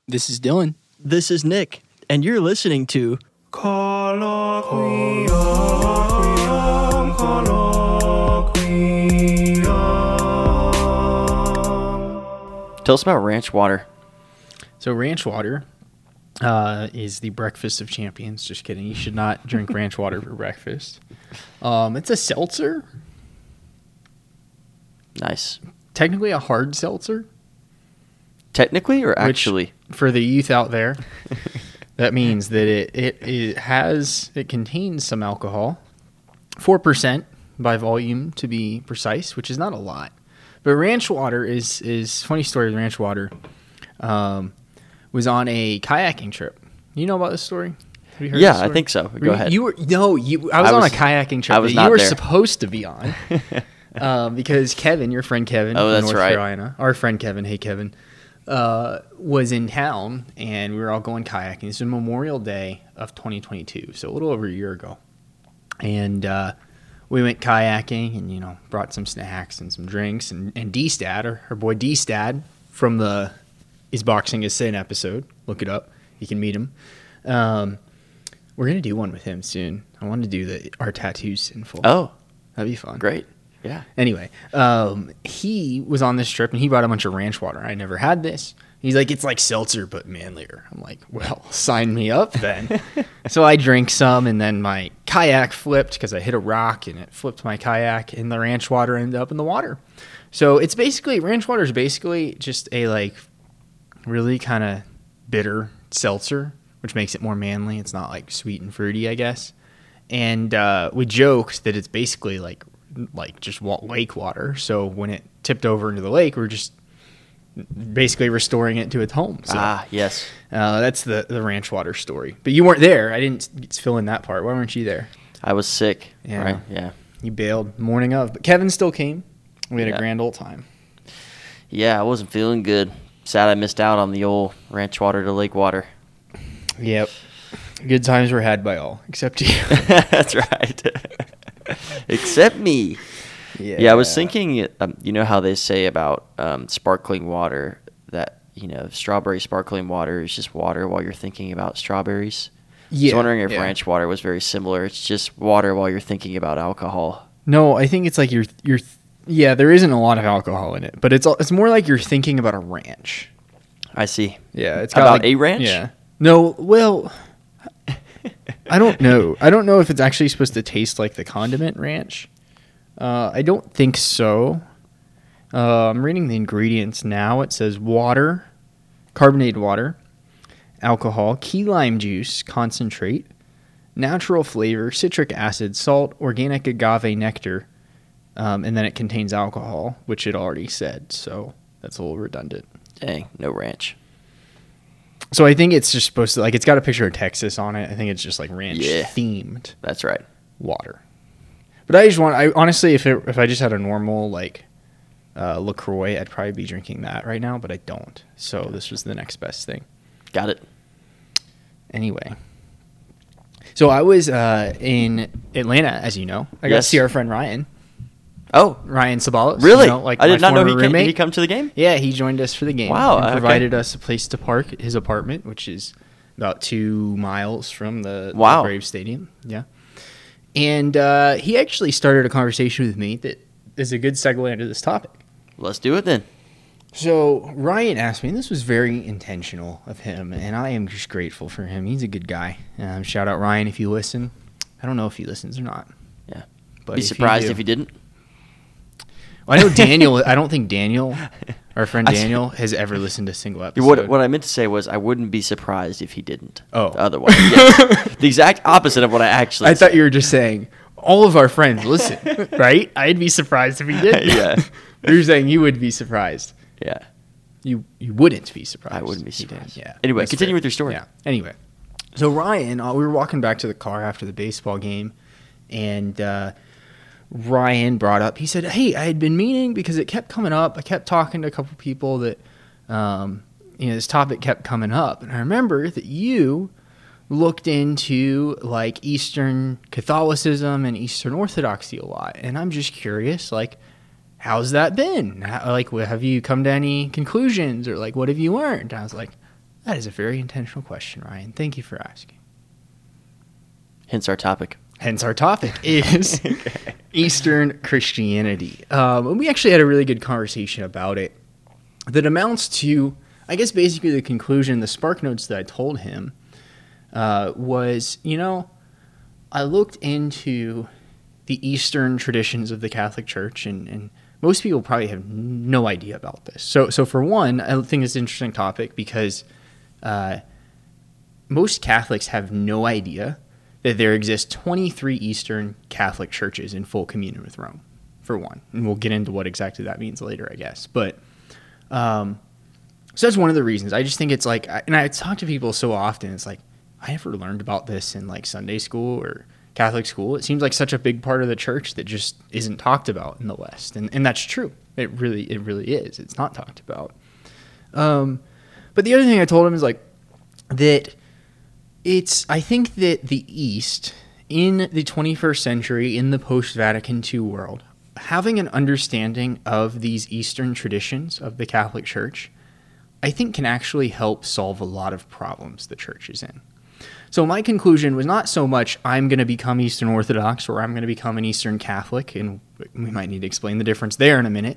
This is Dylan. This is Nick, and you're listening to Colloquium. Tell us about ranch water. So ranch water is the breakfast of champions. Just kidding. You should not drink ranch water for breakfast. It's a seltzer. Nice. Technically a hard seltzer. Technically or actually? Which, for the youth out there, that means that it contains some alcohol. 4% by volume to be precise, which is not a lot. But ranch water is funny story with ranch water. Was on a kayaking trip. You know about this story? Have you heard Yeah, this story? I think so. Go ahead. I was on a kayaking trip I was that not you were there. supposed to be on. Because Kevin, your friend Kevin Oh, from that's North right. Carolina, our friend Kevin, hey Kevin, was in town and we were all going kayaking. This was Memorial Day of 2022, so a little over a year ago. And we went kayaking and, brought some snacks and some drinks. And D-Stad, our boy D-Stad from the Is Boxing a Sin episode, look it up. You can meet him. We're going to do one with him soon. I want to do our tattoos sinful. Oh, That'd be fun. great. Yeah. Anyway, he was on this trip and he brought a bunch of ranch water. I never had this. He's like, it's like seltzer, but manlier. I'm like, well, sign me up then. So I drank some and then my kayak flipped because I hit a rock and it flipped my kayak and the ranch water ended up in the water. So ranch water is basically just a really kind of bitter seltzer, which makes it more manly. It's not like sweet and fruity, I guess. And we joked that it's basically like just lake water. So when it tipped over into the lake, we're just basically restoring it to its home. So, Yes. that's the ranch water story. But you weren't there. I didn't fill in that part. Why weren't you there? I was sick. Yeah. Right? Yeah. You bailed morning of. But Kevin still came. We had Yeah. a grand old time. Yeah, I wasn't feeling good. Sad I missed out on the old ranch water to lake water. Yep. Good times were had by all, except you. That's right. Except me. Yeah, I was thinking, you know how they say about sparkling water that, strawberry sparkling water is just water while you're thinking about strawberries? Yeah. I was wondering if yeah. ranch water was very similar. It's just water while you're thinking about alcohol. No, I think it's like yeah, there isn't a lot of alcohol in it, but it's more like you're thinking about a ranch. I see. Yeah, it's About a ranch? Yeah. No, well, I don't know. I don't know if it's actually supposed to taste like the condiment ranch. I don't think so. I'm reading the ingredients now. It says water, carbonated water, alcohol, key lime juice, concentrate, natural flavor, citric acid, salt, organic agave nectar, and then it contains alcohol, which it already said. So that's a little redundant. Dang, no ranch. So I think it's just supposed to, it's got a picture of Texas on it. I think it's just ranch themed That's right. water. But I honestly, if I just had a normal LaCroix, I'd probably be drinking that right now, but I don't. So this was the next best thing. Got it. Anyway. So I was in Atlanta, as you know. I got to Yes. see our friend Ryan. Oh, Ryan Sabalos. really? I I did not know he come to the game? Yeah, he joined us for the game. Wow, And okay. provided us a place to park at his apartment, which is about 2 miles from the Braves Stadium. Yeah. And he actually started a conversation with me that is a good segue into this topic. Let's do it then. So Ryan asked me, and this was very intentional of him, and I am just grateful for him. He's a good guy. Shout out Ryan if you listen. I don't know if he listens or not. Yeah. But Be surprised if he didn't. Well, I know Daniel. I don't think Daniel, our friend Daniel, has ever listened to a single episode. What I meant to say was I wouldn't be surprised if he didn't. Oh. Otherwise, yes. The exact opposite of what I actually I said. thought you were just saying all of our friends listen, right? I'd be surprised if he didn't. Yeah. You're saying you would be surprised. Yeah. You wouldn't be surprised. I wouldn't be if he did. surprised. Yeah. Anyway, That's continue fair. with your story. Yeah. Anyway, so Ryan, we were walking back to the car after the baseball game, and Ryan brought up, he said, hey, I had been meaning, because it kept coming up. I kept talking to a couple people that, this topic kept coming up. And I remember that you looked into Eastern Catholicism and Eastern Orthodoxy a lot. And I'm just curious, how's that been? Have you come to any conclusions or what have you learned? And I was like, That is a very intentional question, Ryan. Thank you for asking. Hence our topic. Hence our topic is Eastern Christianity. And we actually had a really good conversation about it that amounts to, I guess, basically the conclusion, the spark notes that I told him was, I looked into the Eastern traditions of the Catholic Church, and most people probably have no idea about this. So for one, I think it's an interesting topic because most Catholics have no idea that there exist 23 Eastern Catholic churches in full communion with Rome, for one. And we'll get into what exactly that means later, I guess. But so that's one of the reasons. I just think it's like, and I talk to people so often, it's like, I never learned about this in like Sunday school or Catholic school. It seems like such a big part of the church that just isn't talked about in the West. And that's true. It really is. It's not talked about. But the other thing I told him is like that I think that the East in the 21st century, in the post-Vatican II world, having an understanding of these Eastern traditions of the Catholic Church, I think can actually help solve a lot of problems the church is in. So my conclusion was not so much I'm going to become Eastern Orthodox or I'm going to become an Eastern Catholic, and we might need to explain the difference there in a minute.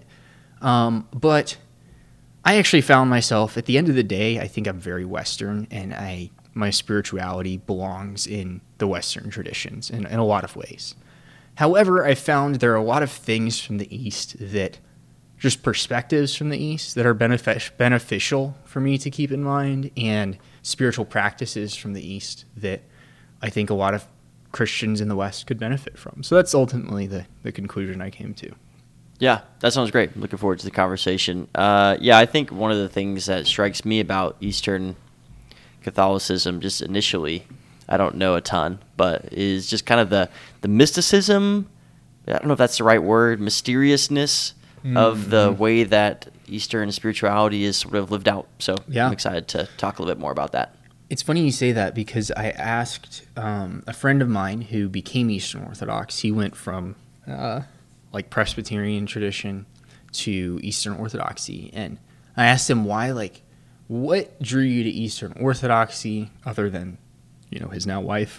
But I actually found myself, at the end of the day, I think I'm very Western, and my spirituality belongs in the Western traditions in a lot of ways. However, I found there are a lot of things from the East that, just perspectives from the East, that are beneficial for me to keep in mind, and spiritual practices from the East that I think a lot of Christians in the West could benefit from. So that's ultimately the conclusion I came to. Yeah, that sounds great. Looking forward to the conversation. I think one of the things that strikes me about Eastern Catholicism, just initially, I don't know a ton, but is just kind of the mysticism, I don't know if that's the right word, mysteriousness of the way that Eastern spirituality is sort of lived out. So I'm excited to talk a little bit more about that. It's funny you say that because I asked a friend of mine who became Eastern Orthodox. He went from like Presbyterian tradition to Eastern Orthodoxy. And I asked him why, like, what drew you to Eastern Orthodoxy other than, his now wife,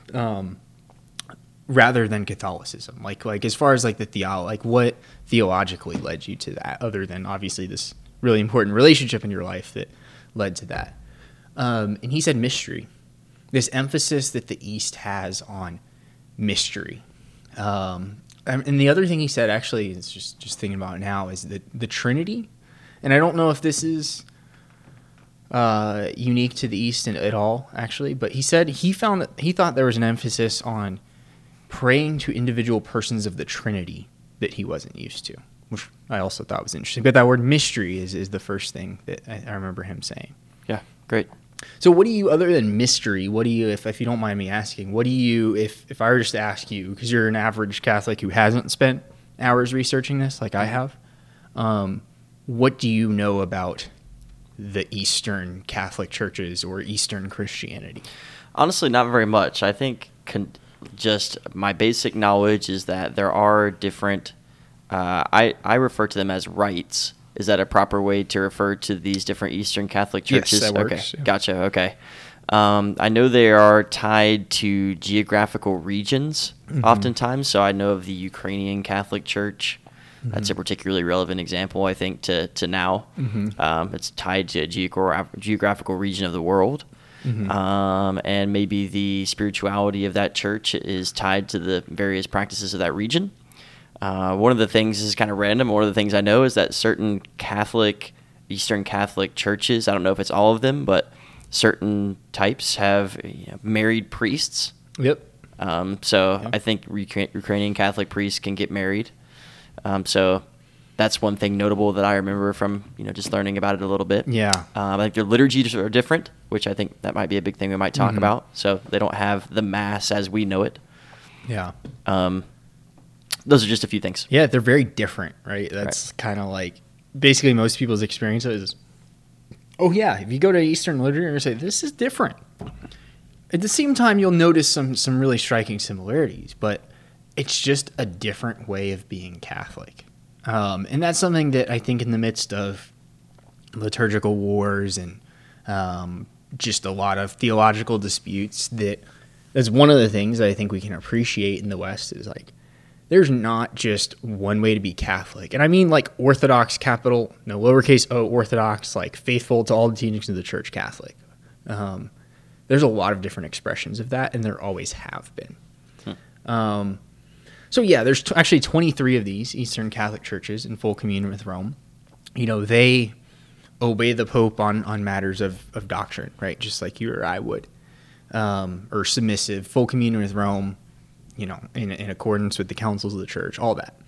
rather than Catholicism? Like as far as like the like what theologically led you to that, other than obviously this really important relationship in your life that led to that? And he said mystery, this emphasis that the East has on mystery. And the other thing he said, actually, is just thinking about it now, is the Trinity. And I don't know if this is unique to the East at all, actually, but he said he thought there was an emphasis on praying to individual persons of the Trinity that he wasn't used to, which I also thought was interesting. But that word mystery is the first thing that I remember him saying. Yeah, great. So what do you, other than mystery, what do you, if you don't mind me asking, what do you, if I were just to ask you, because you're an average Catholic who hasn't spent hours researching this like I have, what do you know about the Eastern Catholic churches or Eastern Christianity? Honestly, not very much. I think just my basic knowledge is that there are different, I refer to them as rites. Is that a proper way to refer to these different Eastern Catholic churches? Yes, that works. Okay, yeah. Gotcha. Okay. I know they are tied to geographical regions oftentimes. So I know of the Ukrainian Catholic Church. That's a particularly relevant example, I think, to now. It's tied to a geographical region of the world. And maybe the spirituality of that church is tied to the various practices of that region. One of the things, this is kind of random, one of the things I know is that certain Eastern Catholic churches, I don't know if it's all of them, but certain types have married priests. Yep. I think Ukrainian Catholic priests can get married. So that's one thing notable that I remember from, just learning about it a little bit. Yeah. I think their liturgies are different, which I think that might be a big thing we might talk about. So they don't have the Mass as we know it. Yeah. Those are just a few things. Yeah, they're very different, right? That's kind of like basically most people's experience is, oh yeah, if you go to Eastern liturgy, you're going to say, this is different. At the same time, you'll notice some really striking similarities, but it's just a different way of being Catholic. And that's something that I think in the midst of liturgical wars and just a lot of theological disputes. That's one of the things that I think we can appreciate in the West is like, there's not just one way to be Catholic. And I mean like Orthodox, capital, no lowercase o, Orthodox, like faithful to all the teachings of the Church, Catholic. There's a lot of different expressions of that, and there always have been. So yeah, there's actually 23 of these Eastern Catholic churches in full communion with Rome. They obey the Pope on matters of doctrine, right? Just like you or I would. Or submissive, full communion with Rome, in accordance with the councils of the Church, all that.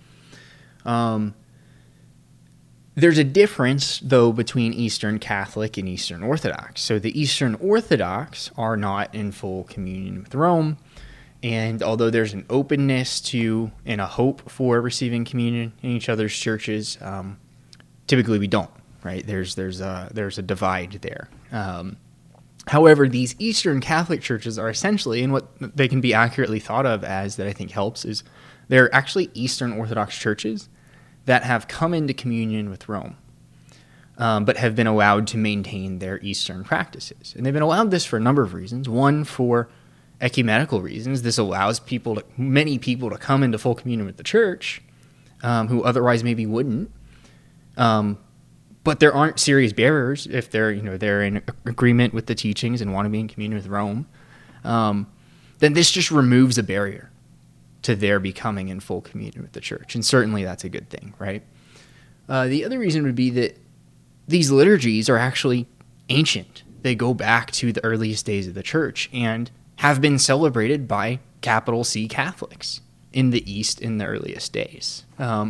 There's a difference, though, between Eastern Catholic and Eastern Orthodox. So the Eastern Orthodox are not in full communion with Rome, and although there's an openness to and a hope for receiving communion in each other's churches, typically we don't, right? There's a divide there. However, these Eastern Catholic churches are essentially, and what they can be accurately thought of as that I think helps, is they're actually Eastern Orthodox churches that have come into communion with Rome, but have been allowed to maintain their Eastern practices. And they've been allowed this for a number of reasons. One, for ecumenical reasons. This allows many people to come into full communion with the Church, who otherwise maybe wouldn't. But there aren't serious barriers if they're in agreement with the teachings and want to be in communion with Rome. Then this just removes a barrier to their becoming in full communion with the Church, and certainly that's a good thing, right? The other reason would be that these liturgies are actually ancient. They go back to the earliest days of the Church and have been celebrated by capital C Catholics in the East in the earliest days.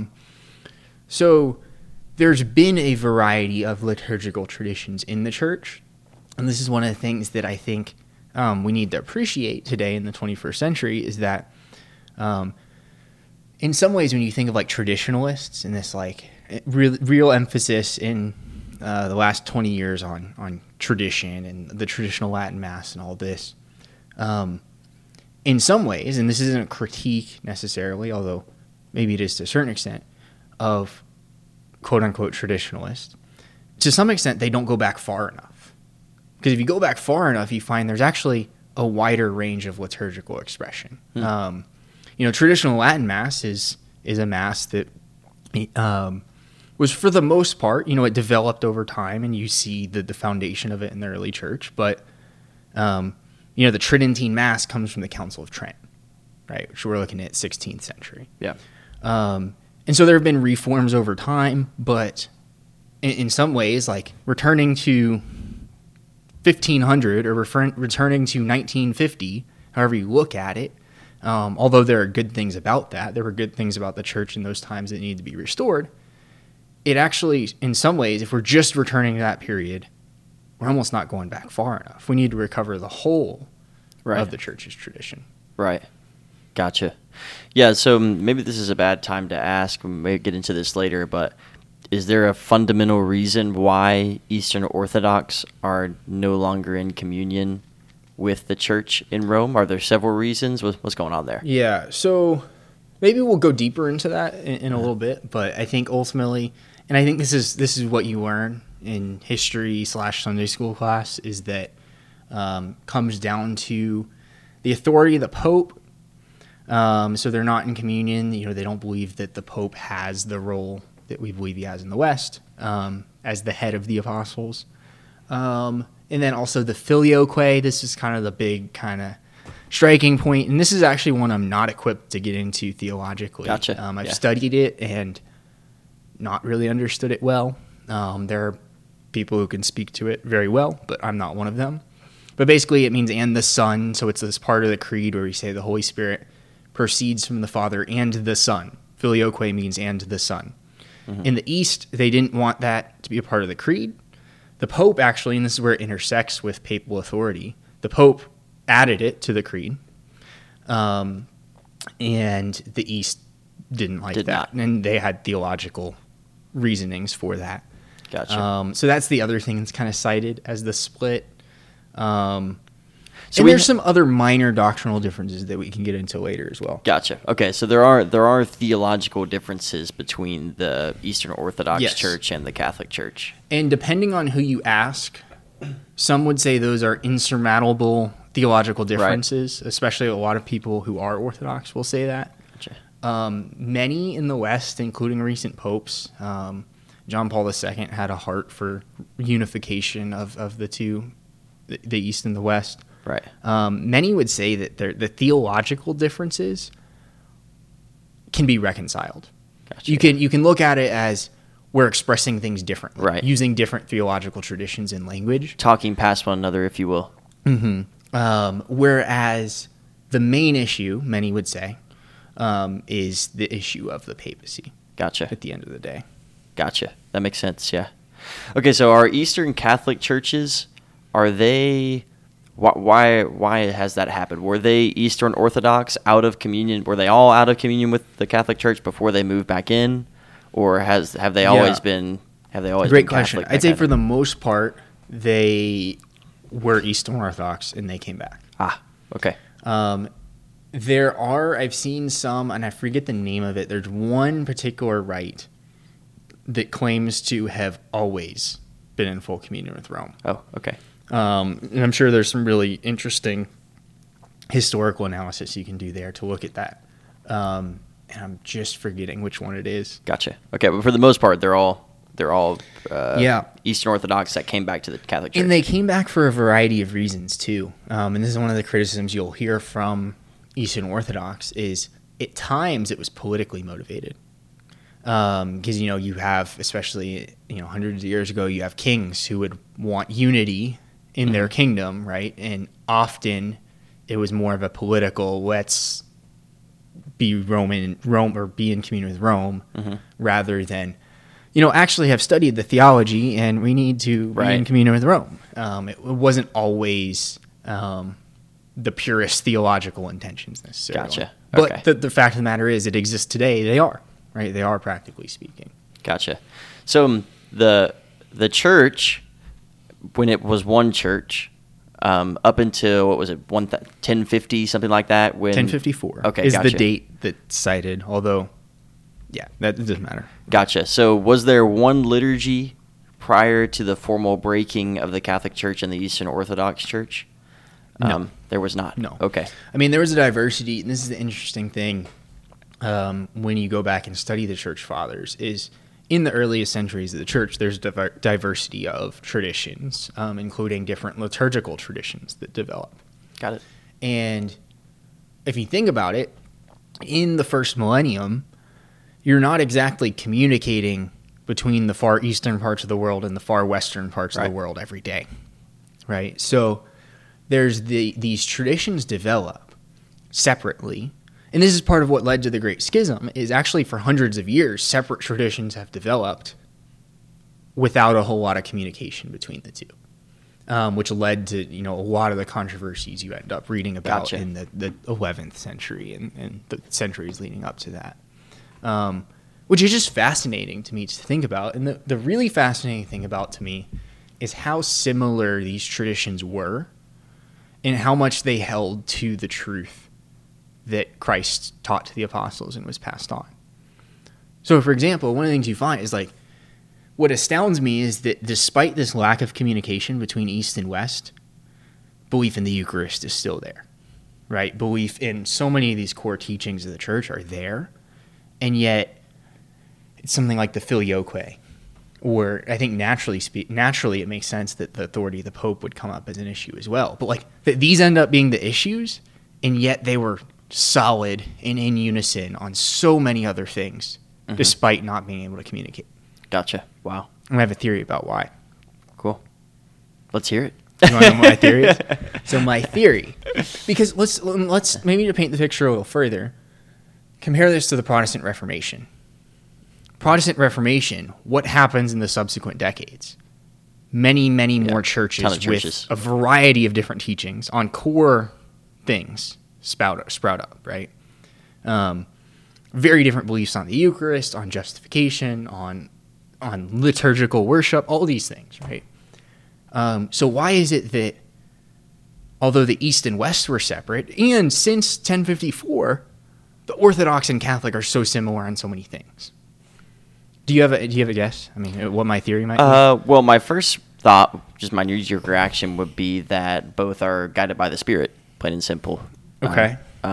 So there's been a variety of liturgical traditions in the Church, and this is one of the things that I think we need to appreciate today in the 21st century is that in some ways when you think of like traditionalists and this like real emphasis in the last 20 years on tradition and the traditional Latin Mass and all this, in some ways, and this isn't a critique necessarily, although maybe it is to a certain extent, of quote-unquote traditionalists, to some extent they don't go back far enough. Because if you go back far enough, you find there's actually a wider range of liturgical expression. Traditional Latin Mass is a Mass that was for the most part, it developed over time, and you see the foundation of it in the early Church, but the Tridentine Mass comes from the Council of Trent, right? Which we're looking at 16th century. Yeah. And so there have been reforms over time, but in some ways, like returning to 1500 or returning to 1950, however you look at it, although there are good things about that, there were good things about the Church in those times that needed to be restored. It actually, in some ways, if we're just returning to that period, we're almost not going back far enough. We need to recover the whole of the Church's tradition. Right. Gotcha. Yeah, so maybe this is a bad time to ask. We may get into this later, but is there a fundamental reason why Eastern Orthodox are no longer in communion with the Church in Rome? Are there several reasons? What's going on there? Yeah, so maybe we'll go deeper into that in a little bit, but I think ultimately, and I think this is what you learn in history / Sunday school class, is that comes down to the authority of the Pope. So they're not in communion. They don't believe that the Pope has the role that we believe he has in the West as the head of the apostles. And then also the filioque. This is kind of the big kind of striking point. And this is actually one I'm not equipped to get into theologically. Gotcha. I've studied it and not really understood it well. There are people who can speak to it very well, but I'm not one of them. But basically it means and the Son. So it's this part of the creed where we say the Holy Spirit proceeds from the Father and the Son. Filioque means and the Son. Mm-hmm. In the East, they didn't want that to be a part of the creed. The Pope actually, and this is where it intersects with papal authority, the Pope added it to the creed. And the East didn't like that. And they had theological reasonings for that. Gotcha. So that's the other thing that's kind of cited as the split. So there's some other minor doctrinal differences that we can get into later as well. Gotcha. Okay, so there are theological differences between the Eastern Orthodox Church and the Catholic Church. And depending on who you ask, some would say those are insurmountable theological differences, especially a lot of people who are Orthodox will say that. Gotcha. Many in the West, including recent popes, John Paul II had a heart for unification of the two, the East and the West. Right. Many would say that the theological differences can be reconciled. Gotcha. You can look at it as we're expressing things differently, right, using different theological traditions and language. Talking past one another, if you will. Mm-hmm. Whereas the main issue, many would say, is the issue of the papacy. Gotcha. At the end of the day. Gotcha. That makes sense, yeah. Okay, so our Eastern Catholic churches, are they... Why has that happened? Were they Eastern Orthodox out of communion? Were they all out of communion with the Catholic Church before they moved back in, or have they always been? Have they always Great been question. Catholic? I'd say for the most part they were Eastern Orthodox and they came back. Okay. I've seen some, and I forget the name of it. There's one particular rite that claims to have always been in full communion with Rome. Oh, okay. And I'm sure there's some really interesting historical analysis you can do there to look at that. And I'm just forgetting which one it is. Gotcha. Okay, but for the most part, they're all yeah, Eastern Orthodox that came back to the Catholic Church. And they came back for a variety of reasons too. And this is one of the criticisms you'll hear from Eastern Orthodox is at times it was politically motivated. Because you have, especially hundreds of years ago, you have kings who would want unity in their kingdom, right? And often it was more of a political, let's be Rome or be in communion with Rome, rather than, actually have studied the theology and we need to be in communion with Rome. It wasn't always the purest theological intentions necessarily. Gotcha. Okay. But the fact of the matter is it exists today. They are, right? They are practically speaking. Gotcha. So the church, when it was one church, up until, what was it, 1050, something like that? 1054 okay, is gotcha. the date that's cited, although, yeah, that doesn't matter. Gotcha. So was there one liturgy prior to the formal breaking of the Catholic Church and the Eastern Orthodox Church? No. There was not? No. Okay. I mean, there was a diversity, and this is the interesting thing when you go back and study the Church Fathers, is in the earliest centuries of the Church, there's diversity of traditions, including different liturgical traditions that develop. Got it. And if you think about it, in the first millennium, you're not exactly communicating between the far eastern parts of the world and the far western parts of the world every day, right? So there's these traditions develop separately. And this is part of what led to the Great Schism, is actually for hundreds of years, separate traditions have developed without a whole lot of communication between the two, which led to, a lot of the controversies you end up reading about in the 11th century and the centuries leading up to that, which is just fascinating to me to think about. And the really fascinating thing to me is how similar these traditions were and how much they held to the truth that Christ taught to the apostles and was passed on. So, for example, one of the things you find is what astounds me is that despite this lack of communication between East and West, belief in the Eucharist is still there, right? Belief in so many of these core teachings of the church are there, and yet it's something like the Filioque, or I think naturally it makes sense that the authority of the Pope would come up as an issue as well. But these end up being the issues, and yet they were solid and in unison on so many other things, despite not being able to communicate. Gotcha. Wow. And I have a theory about why. Cool. Let's hear it. You want to know what my theory is? So my theory, because let's maybe to paint the picture a little further, compare this to the Protestant Reformation. Protestant Reformation, what happens in the subsequent decades? Many more churches with a variety of different teachings on core things sprout up, right? Very different beliefs on the Eucharist, on justification, on liturgical worship, all these things, right? So why is it that although the East and West were separate, and since 1054, the Orthodox and Catholic are so similar on so many things? Do you have a guess? I mean, what my theory might be? Well, my first thought, just my knee-jerk reaction would be that both are guided by the Spirit, plain and simple. Okay.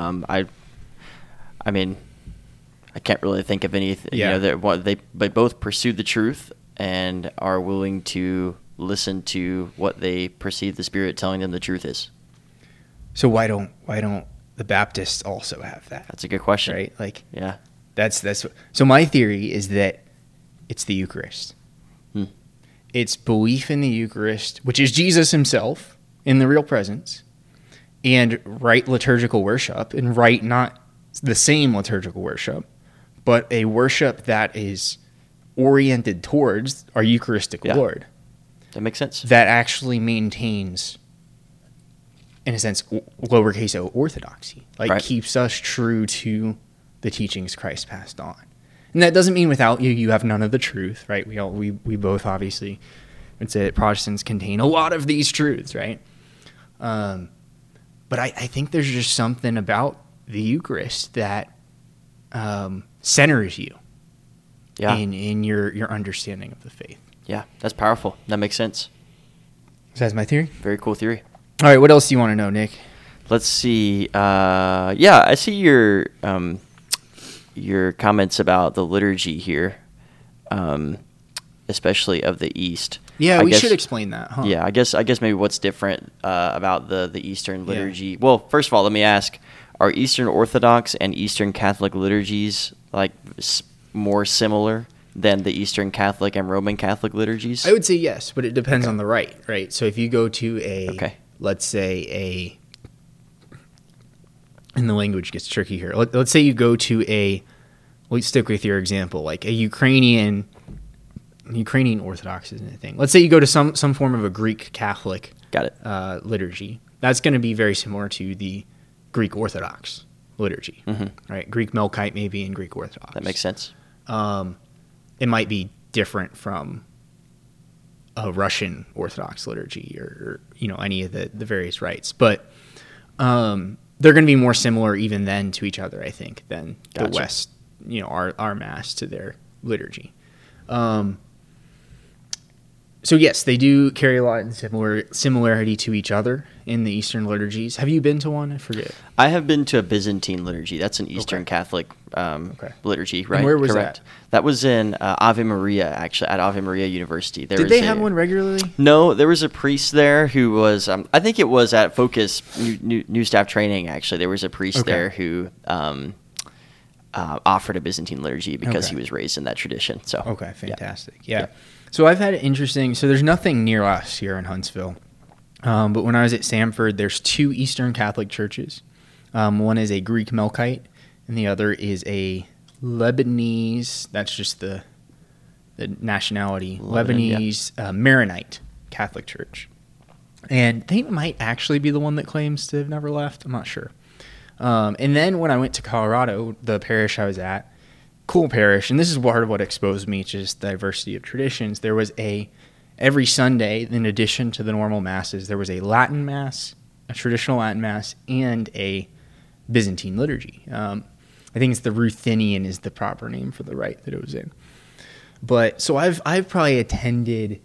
I mean, I can't really think of anything. Yeah. They both pursue the truth and are willing to listen to what they perceive the Spirit telling them the truth is. So why don't the Baptists also have that? That's a good question. Right? Like, Yeah. that's so my theory is that it's the Eucharist. It's belief in the Eucharist, which is Jesus himself in the real presence, and right liturgical worship, and right not the same liturgical worship, but a worship that is oriented towards our Eucharistic Lord. That makes sense. That actually maintains, in a sense, lowercase o orthodoxy. Like, Right. keeps us true to the teachings Christ passed on. And that doesn't mean without you have none of the truth, right? We both obviously would say that Protestants contain a lot of these truths, right? But I think there's just something about the Eucharist that centers you in your understanding of the faith. Yeah, that's powerful. That makes sense. So that's my theory. Very cool theory. All right, what else do you want to know, Nick? Let's see. I see your comments about the liturgy here, especially of the East. Yeah, I we guess- should explain that, huh? Yeah, I guess maybe what's different about the Eastern liturgy. Yeah. Well, first of all, let me ask: are Eastern Orthodox and Eastern Catholic liturgies like more similar than the Eastern Catholic and Roman Catholic liturgies? I would say yes, but it depends on the rite, right? So if you go to let's say and the language gets tricky here. Let's say you go to let's stick with your example, like a Ukrainian Orthodox isn't a thing. Let's say you go to some form of a Greek Catholic liturgy. That's going to be very similar to the Greek Orthodox liturgy, right? Greek Melkite maybe and Greek Orthodox. That makes sense. It might be different from a Russian Orthodox liturgy or any of the various rites, but they're going to be more similar even then to each other, I think, than the West, our Mass to their liturgy. So yes, they do carry a lot in similarity to each other in the Eastern liturgies. Have you been to one? I forget. I have been to a Byzantine liturgy. That's an Eastern Catholic liturgy, right? And where was Correct. That was in Ave Maria, actually, at Ave Maria University. Did they have one regularly? No, there was a priest there who was, I think it was at Focus New Staff Training, actually. There was a priest there who offered a Byzantine liturgy because he was raised in that tradition. So okay, fantastic. Yeah. So I've had it interesting. So there's nothing near us here in Huntsville. But when I was at Samford, there's two Eastern Catholic churches. One is a Greek Melkite, and the other is a Lebanese, that's just the nationality, Lebanese Maronite Catholic Church. And they might actually be the one that claims to have never left. I'm not sure. And then when I went to Colorado, the parish I was at, cool parish, and this is part of what exposed me to just the diversity of traditions. There was every Sunday, in addition to the normal masses, there was a Latin Mass, a traditional Latin Mass, and a Byzantine liturgy. I think it's the Ruthenian is the proper name for the rite that it was in. But so I've probably attended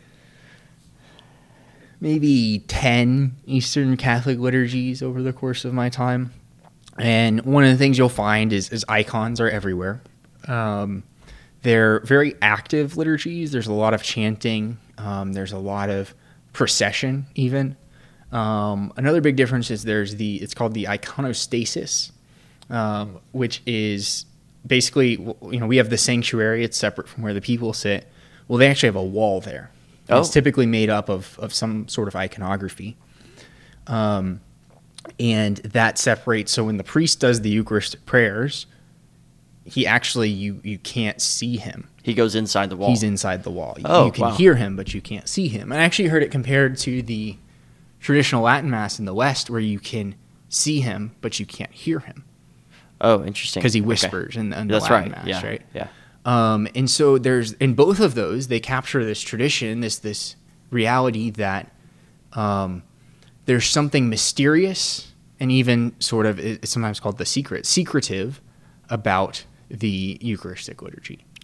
maybe 10 Eastern Catholic liturgies over the course of my time. And one of the things you'll find is icons are everywhere. They're very active liturgies. There's a lot of chanting. There's a lot of procession even. Another big difference is it's called the iconostasis, which is basically, we have the sanctuary. It's separate from where the people sit. Well, they actually have a wall there. Oh. It's typically made up of some sort of iconography. And that separates. So when the priest does the Eucharistic prayers, he actually, you can't see him. He goes inside the wall. He's inside the wall. Oh, you can hear him, but you can't see him. I actually heard it compared to the traditional Latin Mass in the West, where you can see him, but you can't hear him. Oh, interesting. Because he whispers in the Latin Mass, right? Yeah. And so there's, in both of those, they capture this tradition, this reality that there's something mysterious and even sort of, it's sometimes called secretive about the Eucharistic liturgy.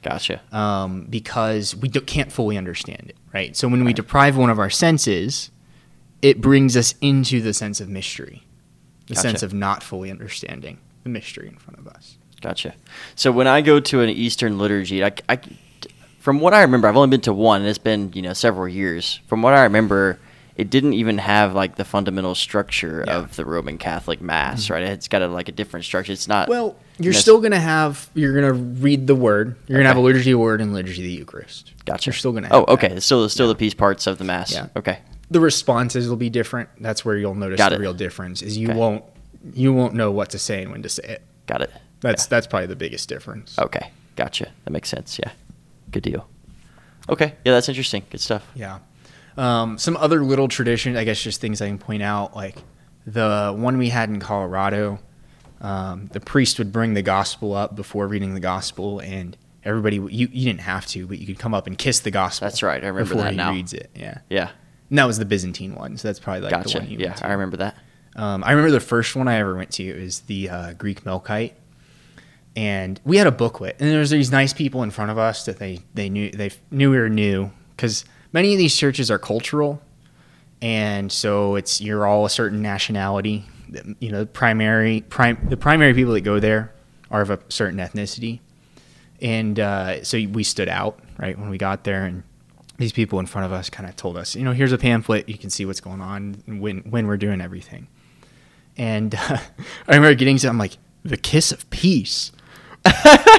Gotcha. Because we can't fully understand it, right? So when we deprive one of our senses, it brings us into the sense of mystery, the sense of not fully understanding the mystery in front of us. Gotcha. So when I go to an Eastern liturgy, I from what I remember, I've only been to one, and it's been several years. From what I remember, it didn't even have like the fundamental structure of the Roman Catholic Mass, right? It's got a different structure. It's not. Well, you're still going to have, you're going to read the word. You're going to have a liturgy of the word and liturgy of the Eucharist. Gotcha. You're still going to have okay. It's still the piece parts of the Mass. Yeah. Okay. The responses will be different. That's where you'll notice the real difference is you won't know what to say and when to say it. Got it. That's probably the biggest difference. Okay. Gotcha. That makes sense. Yeah. Good deal. Okay. Yeah, that's interesting. Good stuff. Yeah. Some other little traditions, I guess, just things I can point out, like the one we had in Colorado, the priest would bring the gospel up before reading the gospel, and everybody, you didn't have to, but you could come up and kiss the gospel. That's right. I remember before that he now. reads it. Yeah. Yeah. And that was the Byzantine one, so that's probably like the one you went to. I remember that. I remember the first one I ever went to. It was the Greek Melkite. And we had a booklet, and there was these nice people in front of us that they knew we were new, because many of these churches are cultural, and so you're all a certain nationality. The primary people that go there are of a certain ethnicity, and so we stood out right when we got there, and these people in front of us kind of told us, here's a pamphlet, you can see what's going on and when we're doing everything. And I remember getting to, I'm like, the kiss of peace. Are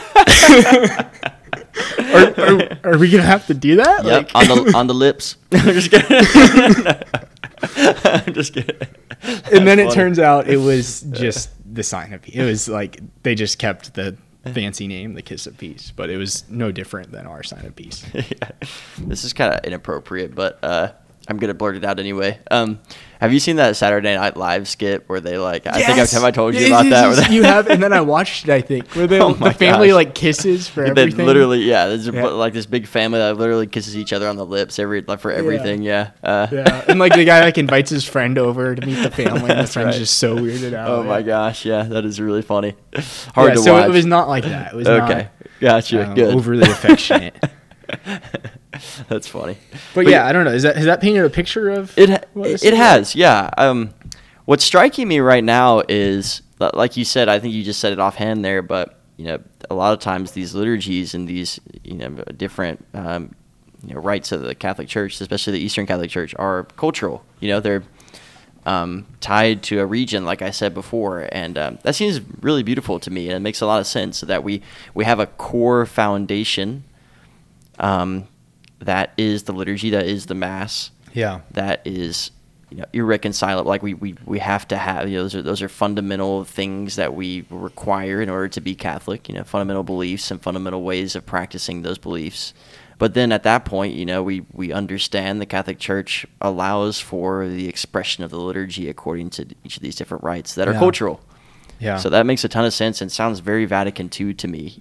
we gonna have to do that? Yep, on the lips. I'm just kidding. I'm just kidding. And then it turns out it was just the sign of peace. It was like they just kept the fancy name, the kiss of peace, but it was no different than our sign of peace. Yeah. This is kind of inappropriate, but I'm gonna blurt it out anyway. Have you seen that Saturday Night Live skit where they I think I told you about that. You have, and then I watched it. I think where the family kisses for everything. They literally, there's this big family that literally kisses each other on the lips for everything. Yeah. And the guy invites his friend over to meet the family, and the friend's just so weirded out. Oh my gosh, yeah, that is really funny. Hard to watch. So it was not like that. It was okay. Gotcha. Good. Overly affectionate. That's funny. But I don't know. Has that painted a picture of it? It has, yeah. What's striking me right now is, like you said, I think you just said it offhand there, but a lot of times these liturgies and these different rites of the Catholic Church, especially the Eastern Catholic Church, are cultural. They're tied to a region, like I said before, and that seems really beautiful to me, and it makes a lot of sense that we have a core foundation. That is the liturgy, that is the Mass. Yeah. That is, irreconcilable. Like we have to have, those are fundamental things that we require in order to be Catholic, fundamental beliefs and fundamental ways of practicing those beliefs. But then at that point, we understand the Catholic Church allows for the expression of the liturgy according to each of these different rites that are cultural. Yeah. So that makes a ton of sense and sounds very Vatican II to me,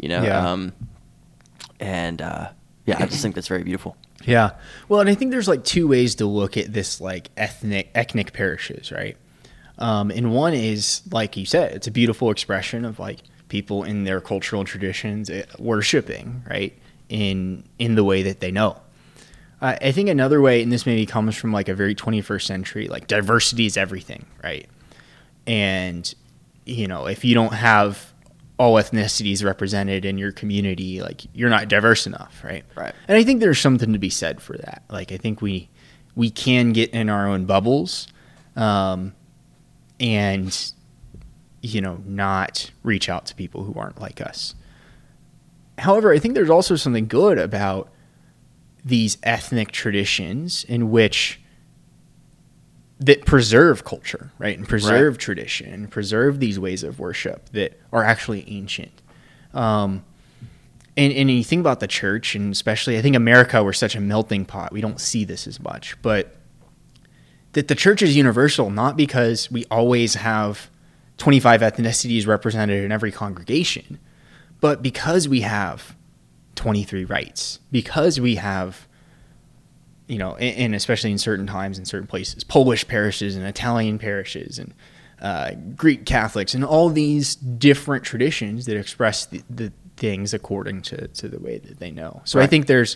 I just think that's very beautiful. Yeah. Well, and I think there's two ways to look at this ethnic parishes, right? And one is, like you said, it's a beautiful expression of people in their cultural traditions worshiping, right? In the way that they know. I think another way, and this maybe comes from a very 21st century, diversity is everything, right? And, if you don't have all ethnicities represented in your community, you're not diverse enough, right? Right. And I think there's something to be said for that. I think we can get in our own bubbles, and not reach out to people who aren't like us. However, I think there's also something good about these ethnic traditions that preserve culture, right? And preserve tradition, and preserve these ways of worship that are actually ancient. And you think about the church, and especially I think America, we're such a melting pot. We don't see this as much, but that the church is universal, not because we always have 25 ethnicities represented in every congregation, but because we have 23 rites, because we have, and especially in certain times in certain places, Polish parishes and Italian parishes and Greek Catholics and all these different traditions that express things according to the way that they know. So Right. I think there's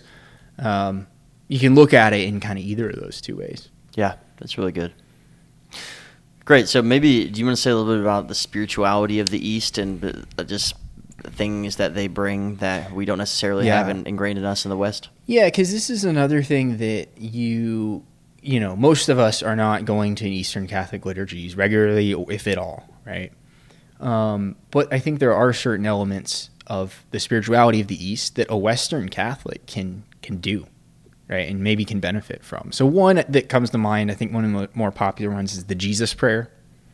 you can look at it in kind of either of those two ways. Yeah, that's really good. Great. So maybe do you want to say a little bit about the spirituality of the East and just things that they bring that we don't necessarily have ingrained in us in the West? Yeah, because this is another thing that you know, most of us are not going to an Eastern Catholic liturgies regularly, if at all, right? But I think there are certain elements of the spirituality of the East that a Western Catholic can do, right, and maybe can benefit from. So one that comes to mind, I think one of the more popular ones is the Jesus Prayer,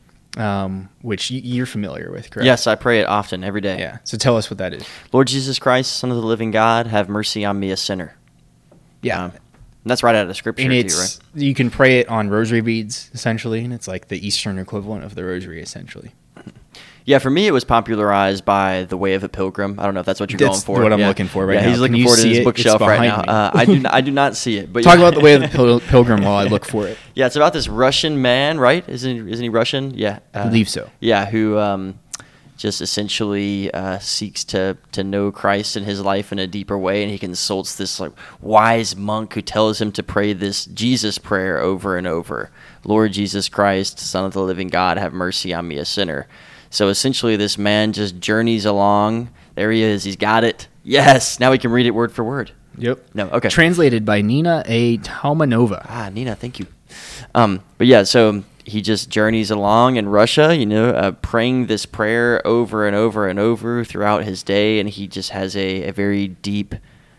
which you're familiar with, correct? Yes, I pray it often, every day. Yeah. So tell us what that is. Lord Jesus Christ, Son of the living God, have mercy on me, a sinner. Yeah. And that's right out of Scripture, And too, it's right? you can pray it on rosary beads, essentially, and it's like the Eastern equivalent of the rosary, essentially. Yeah, for me, it was popularized by The Way of a Pilgrim. I don't know if that's what you're That's going for. what I'm Yeah. looking for right yeah, now. he's looking Can you for it in see his it? bookshelf It's right now. behind I do not see it. But Talk yeah. about the way of the pilgrim while I look for it. Yeah, it's about this Russian man, right? Isn't he Russian? Yeah, I believe so. Yeah, who just essentially seeks to know Christ in his life in a deeper way, and he consults this like wise monk who tells him to pray this Jesus prayer over and over. Lord Jesus Christ, Son of the living God, have mercy on me, a sinner. So essentially, this man just journeys along. There he is. He's got it. Yes. Now we can read it word for word. Yep. No. Okay. Translated by Nina A. Taumanova. Nina, thank you. But yeah, so he just journeys along in Russia, praying this prayer over and over and over throughout his day, and he just has a very deep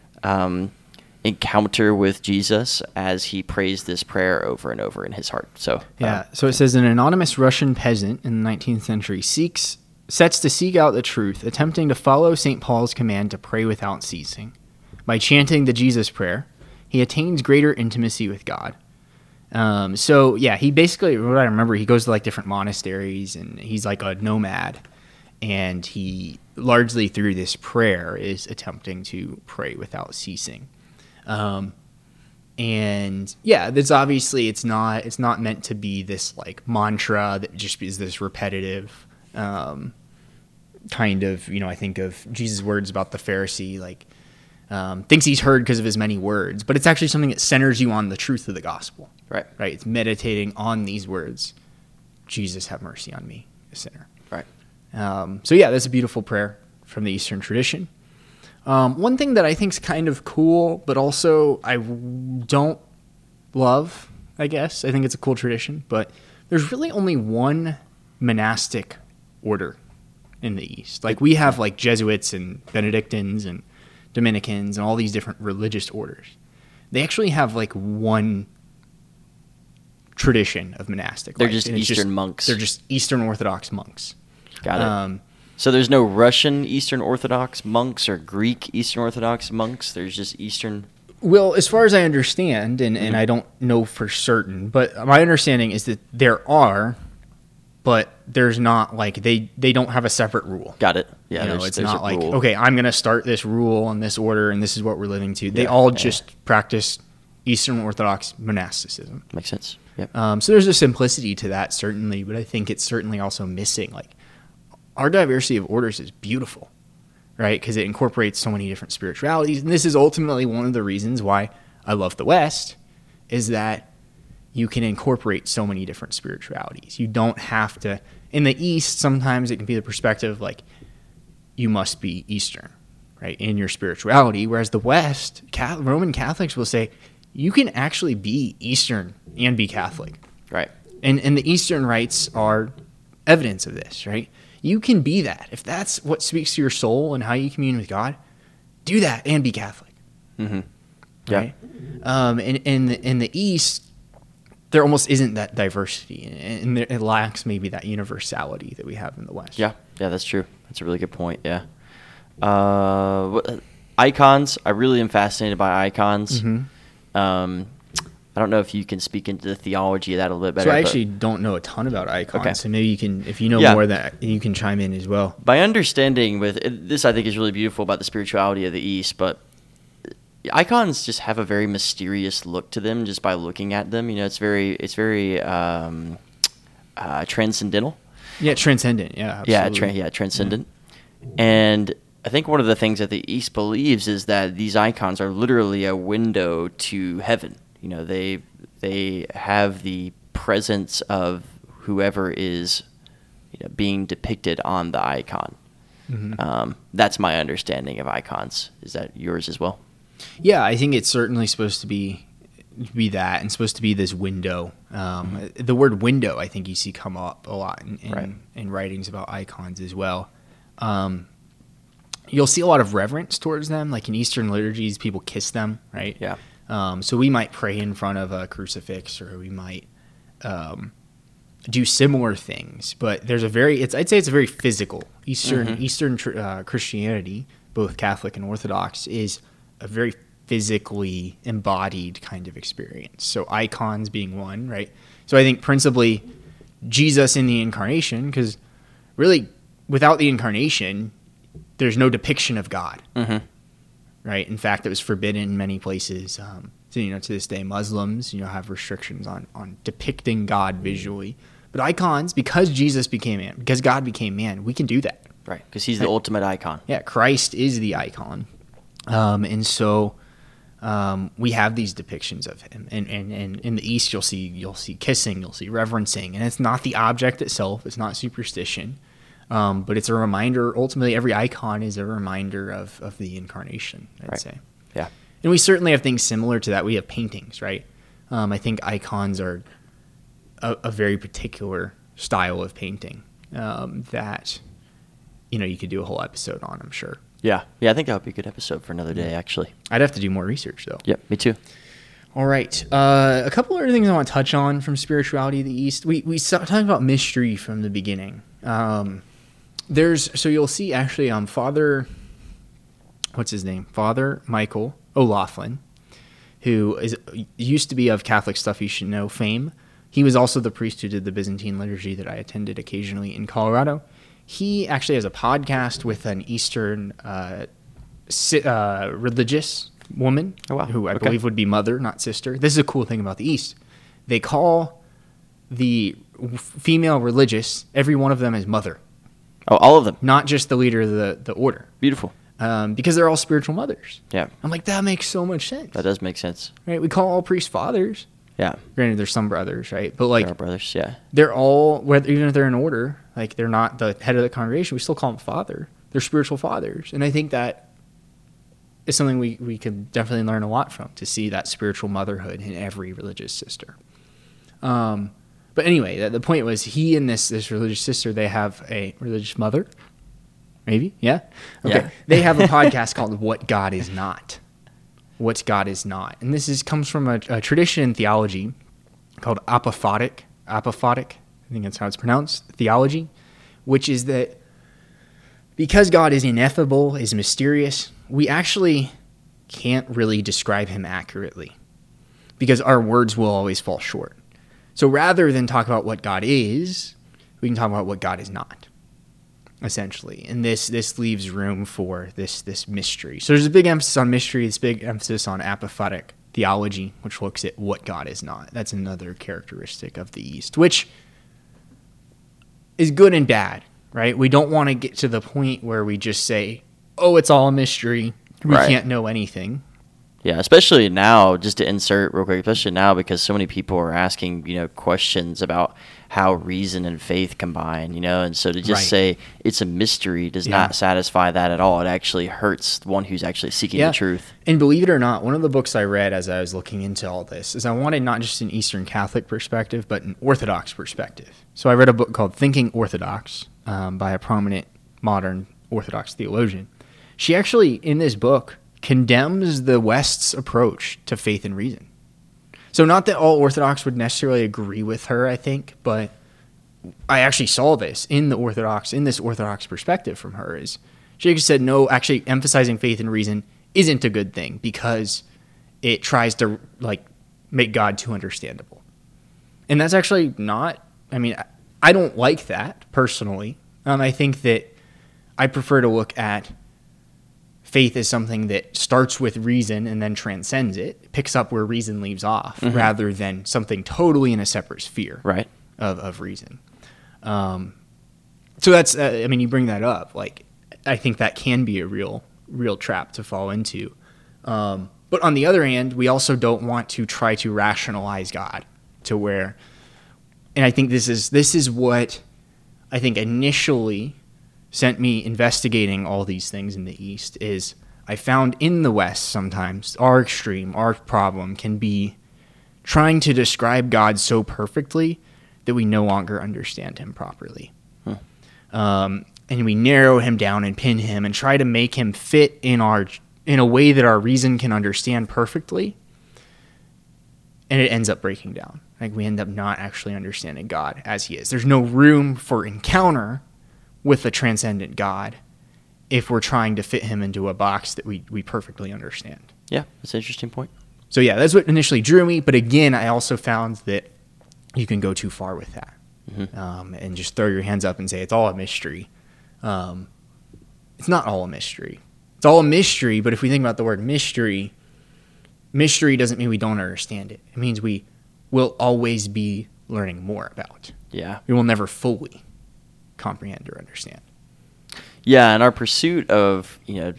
encounter with Jesus as he prays this prayer over and over in his heart. So Yeah. So it says an anonymous Russian peasant in the 19th century sets to seek out the truth, attempting to follow St. Paul's command to pray without ceasing. By chanting the Jesus prayer, he attains greater intimacy with God. So yeah, he basically, what I remember, he goes to like different monasteries and he's like a nomad, and he largely through this prayer is attempting to pray without ceasing. And yeah, that's obviously it's not meant to be this like mantra that just is this repetitive kind of, I think of Jesus' words about the Pharisee, like thinks he's heard because of his many words, but it's actually something that centers you on the truth of the gospel. Right. It's meditating on these words. Jesus, have mercy on me, a sinner. Right. So yeah, that's a beautiful prayer from the Eastern tradition. One thing that I think is kind of cool, but also I don't love, I guess. I think it's a cool tradition, but there's really only one monastic order in the East. Like we have like Jesuits and Benedictines and Dominicans and all these different religious orders. They actually have like one tradition of monastic They're life, just and it's Eastern monks. They're just Eastern Orthodox monks. Got it. So there's no Russian Eastern Orthodox monks or Greek Eastern Orthodox monks. There's just Eastern. Well, as far as I understand, and I don't know for certain, but my understanding is that there are, but there's not like they don't have a separate rule. Got it. Yeah, It's there's not a like, rule. okay, I'm going to start this rule and this order and this is what we're living to. They all just practice Eastern Orthodox monasticism. Makes sense. Yep. So there's a simplicity to that, certainly, but I think it's certainly also missing. Like, our diversity of orders is beautiful, right? Because it incorporates so many different spiritualities. And this is ultimately one of the reasons why I love the West, is that you can incorporate so many different spiritualities. You don't have to. In the East, sometimes it can be the perspective like you must be Eastern, right, in your spirituality. Whereas the West, Roman Catholics will say you can actually be Eastern and be Catholic. Right. And the Eastern rites are evidence of this, right? You can be that. If that's what speaks to your soul and how you commune with God, do that and be Catholic. Mm-hmm. Yeah. Right? In the East, there almost isn't that diversity, and it lacks maybe that universality that we have in the West. Yeah, that's true. That's a really good point. Yeah. Icons. I really am fascinated by icons. Mm-hmm. I don't know if you can speak into the theology of that a little bit better. So I actually don't know a ton about icons. Okay. So maybe you can, if you know more, that you can chime in as well. My understanding with this, I think, is really beautiful about the spirituality of the East, but icons just have a very mysterious look to them just by looking at them. It's very transcendental. Yeah, transcendent. Yeah, absolutely. Transcendent. And I think one of the things that the East believes is that these icons are literally a window to heaven. You know, they have the presence of whoever is, you know, being depicted on the icon. That's my understanding of icons. Is that yours as well? Yeah, I think it's certainly supposed to be that, and supposed to be this window. The word window, I think you see come up a lot in writings about icons as well. You'll see a lot of reverence towards them, like in Eastern liturgies, people kiss them, right? Yeah. So we might pray in front of a crucifix, or we might do similar things. But there's I'd say it's a very physical. Eastern Christianity, both Catholic and Orthodox, is a very physically embodied kind of experience. So icons being one, right? So I think principally Jesus in the incarnation, because really without the incarnation, there's no depiction of God, right? In fact, it was forbidden in many places. So, you know, to this day, Muslims, you know, have restrictions on depicting God visually. But icons, because Jesus became man, because God became man, we can do that. Right, because he's the ultimate icon. Yeah, Christ is the icon. And so we have these depictions of him. And in the East, you'll see kissing, you'll see reverencing. And it's not the object itself. It's not superstition. But it's a reminder. Ultimately, every icon is a reminder of the incarnation, I'd say. Yeah. And we certainly have things similar to that. We have paintings, right? I think icons are a very particular style of painting that, you know, you could do a whole episode on, I'm sure. Yeah. Yeah, I think that would be a good episode for another day, actually. I'd have to do more research, though. Yep, me too. All right. A couple other things I want to touch on from spirituality of the East. We talked about mystery from the beginning. So you'll see actually Father, what's his name? Father Michael O'Loughlin, who used to be of Catholic Stuff You Should Know fame. He was also the priest who did the Byzantine liturgy that I attended occasionally in Colorado. He actually has a podcast with an Eastern religious woman, who I believe would be mother, not sister. This is a cool thing about the East. They call the female religious, every one of them, as mother. Oh, all of them? Not just the leader of the order. Beautiful. Because they're all spiritual mothers. Yeah. I'm like, that makes so much sense. That does make sense. Right? We call all priests fathers. Yeah. Granted, there's some brothers, right? But like, there are brothers, yeah. They're all, even if they're in order, like they're not the head of the congregation, we still call them father. They're spiritual fathers. And I think that is something we can definitely learn a lot from, to see that spiritual motherhood in every religious sister. But anyway, the point was, he and this religious sister, they have a religious mother. Maybe? Yeah? Okay. Yeah. They have a podcast called What God Is Not. What God Is Not. And this comes from a tradition in theology called apophatic. Apophatic, I think that's how it's pronounced, theology, which is that because God is ineffable, is mysterious, we actually can't really describe him accurately, because our words will always fall short. So rather than talk about what God is, we can talk about what God is not, essentially. And this leaves room for this mystery. So there's a big emphasis on mystery, this big emphasis on apophatic theology, which looks at what God is not. That's another characteristic of the East, which is good and bad, right? We don't want to get to the point where we just say, oh, it's all a mystery. We can't know anything. Yeah, especially now, just to insert real quick, especially now because so many people are asking, questions about how reason and faith combine, and so to just say it's a mystery does not satisfy that at all. It actually hurts the one who's actually seeking the truth. And believe it or not, one of the books I read as I was looking into all this is I wanted not just an Eastern Catholic perspective, but an Orthodox perspective. So I read a book called Thinking Orthodox by a prominent modern Orthodox theologian. She actually, in this book, condemns the West's approach to faith and reason. So not that all Orthodox would necessarily agree with her, I think, but I actually saw this in this Orthodox perspective from her. Is she actually said, no, actually emphasizing faith and reason isn't a good thing because it tries to make God too understandable. And that's actually not, I don't like that personally. I think that I prefer to look at faith is something that starts with reason and then transcends it, picks up where reason leaves off, rather than something totally in a separate sphere of reason. So that's, you bring that up. I think that can be a real trap to fall into. But on the other hand, we also don't want to try to rationalize God to where, and I think this is what I think initially sent me investigating all these things in the East, is I found in the West sometimes our problem can be trying to describe God so perfectly that we no longer understand him properly. And we narrow him down and pin him and try to make him fit in a way that our reason can understand perfectly. And it ends up breaking down. Like, we end up not actually understanding God as he is. There's no room for encounter with a transcendent God if we're trying to fit him into a box that we perfectly understand. Yeah, that's an interesting point. So yeah, that's what initially drew me. But again, I also found that you can go too far with that, and just throw your hands up and say it's all a mystery. It's not all a mystery. It's all a mystery, but if we think about the word mystery doesn't mean we don't understand it. It means we will always be learning more about. Yeah. We will never fully comprehend or understand. Yeah, and our pursuit of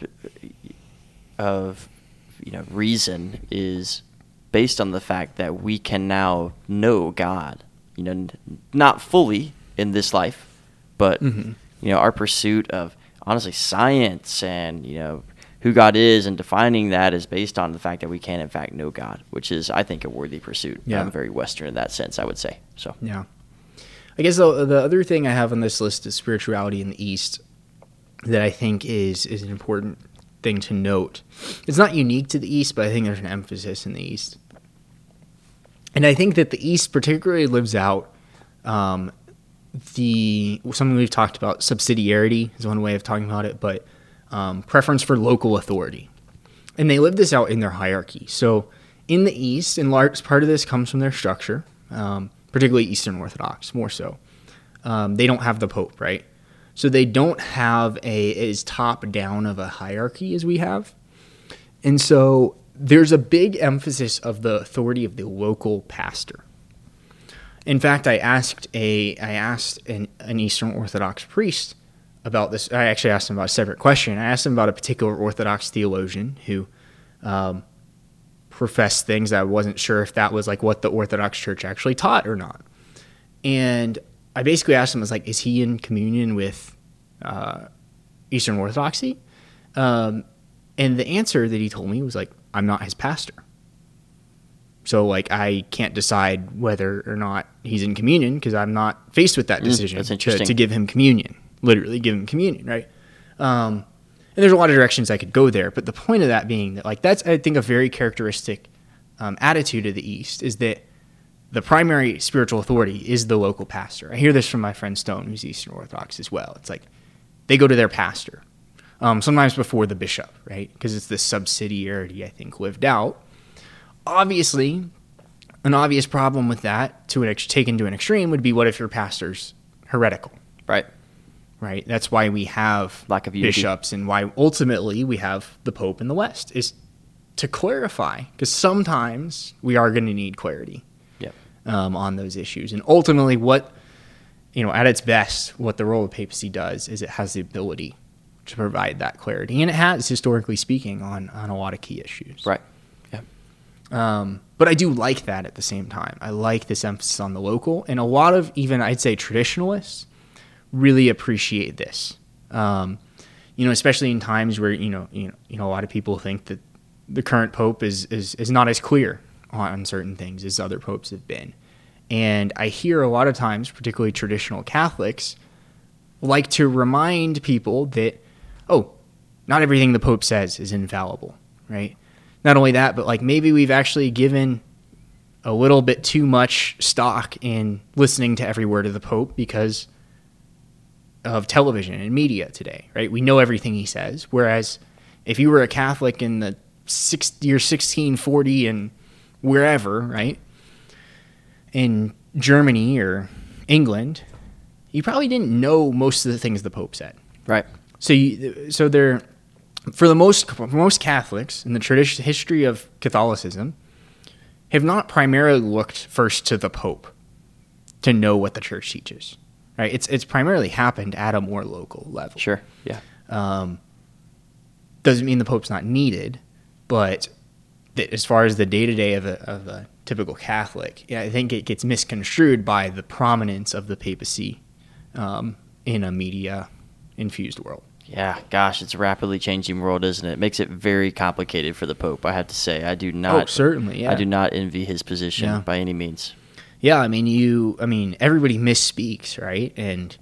reason is based on the fact that we can now know God, not fully in this life, but our pursuit of honestly science and who God is and defining that is based on the fact that we can in fact know God, which is, I think, a worthy pursuit. Yeah. I'm very Western in that sense, I would say. So yeah, I guess the other thing I have on this list is spirituality in the East that I think is an important thing to note. It's not unique to the East, but I think there's an emphasis in the East. And I think that the East particularly lives out something we've talked about. Subsidiarity is one way of talking about it, but preference for local authority. And they live this out in their hierarchy. So in the East, and large part of this comes from their structure, particularly Eastern Orthodox, more so. They don't have the Pope, right? So they don't have as top-down of a hierarchy as we have. And so there's a big emphasis of the authority of the local pastor. In fact, I asked an Eastern Orthodox priest about this. I actually asked him about a separate question. I asked him about a particular Orthodox theologian who professed things I wasn't sure if that was like what the Orthodox Church actually taught or not. And I basically asked him, is he in communion with Eastern Orthodoxy? And the answer that he told me was I'm not his pastor. So I can't decide whether or not he's in communion because I'm not faced with that decision to give him communion, literally give him communion, right? And there's a lot of directions I could go there, but the point of that being that that's, I think, a very characteristic attitude of the East is that the primary spiritual authority is the local pastor. I hear this from my friend Stone, who's Eastern Orthodox as well. It's they go to their pastor, sometimes before the bishop, right? Because it's this subsidiarity, I think, lived out. Obviously, an obvious problem with that, taken to an extreme, would be what if your pastor's heretical? Right. Right? That's why we have lack of unity. Bishops and why ultimately we have the Pope in the West, is to clarify, because sometimes we are going to need clarity. On those issues. And ultimately at its best, what the role of papacy does is it has the ability to provide that clarity. And it has, historically speaking, on a lot of key issues. Right. Yeah. But I do like that at the same time. I like this emphasis on the local. And a lot of even, I'd say, traditionalists really appreciate this. Especially in times where, a lot of people think that the current Pope is not as clear on certain things as other popes have been. And I hear a lot of times, particularly traditional Catholics, like to remind people that, not everything the Pope says is infallible, right? Not only that, but maybe we've actually given a little bit too much stock in listening to every word of the Pope because of television and media today, right? We know everything he says. Whereas if you were a Catholic in the year 1640 and wherever, right, in Germany or England, you probably didn't know most of the things the Pope said. Right. So they're, for most Catholics in the history of Catholicism, have not primarily looked first to the Pope to know what the Church teaches. Right. It's primarily happened at a more local level. Sure. Yeah. Doesn't mean the Pope's not needed, but as far as the day-to-day of a typical Catholic, I think it gets misconstrued by the prominence of the papacy in a media-infused world. Yeah, gosh, it's a rapidly changing world, isn't it? It makes it very complicated for the Pope, I have to say. I do not. Oh, certainly, yeah. I do not envy his position by any means. Yeah, everybody misspeaks, right? And,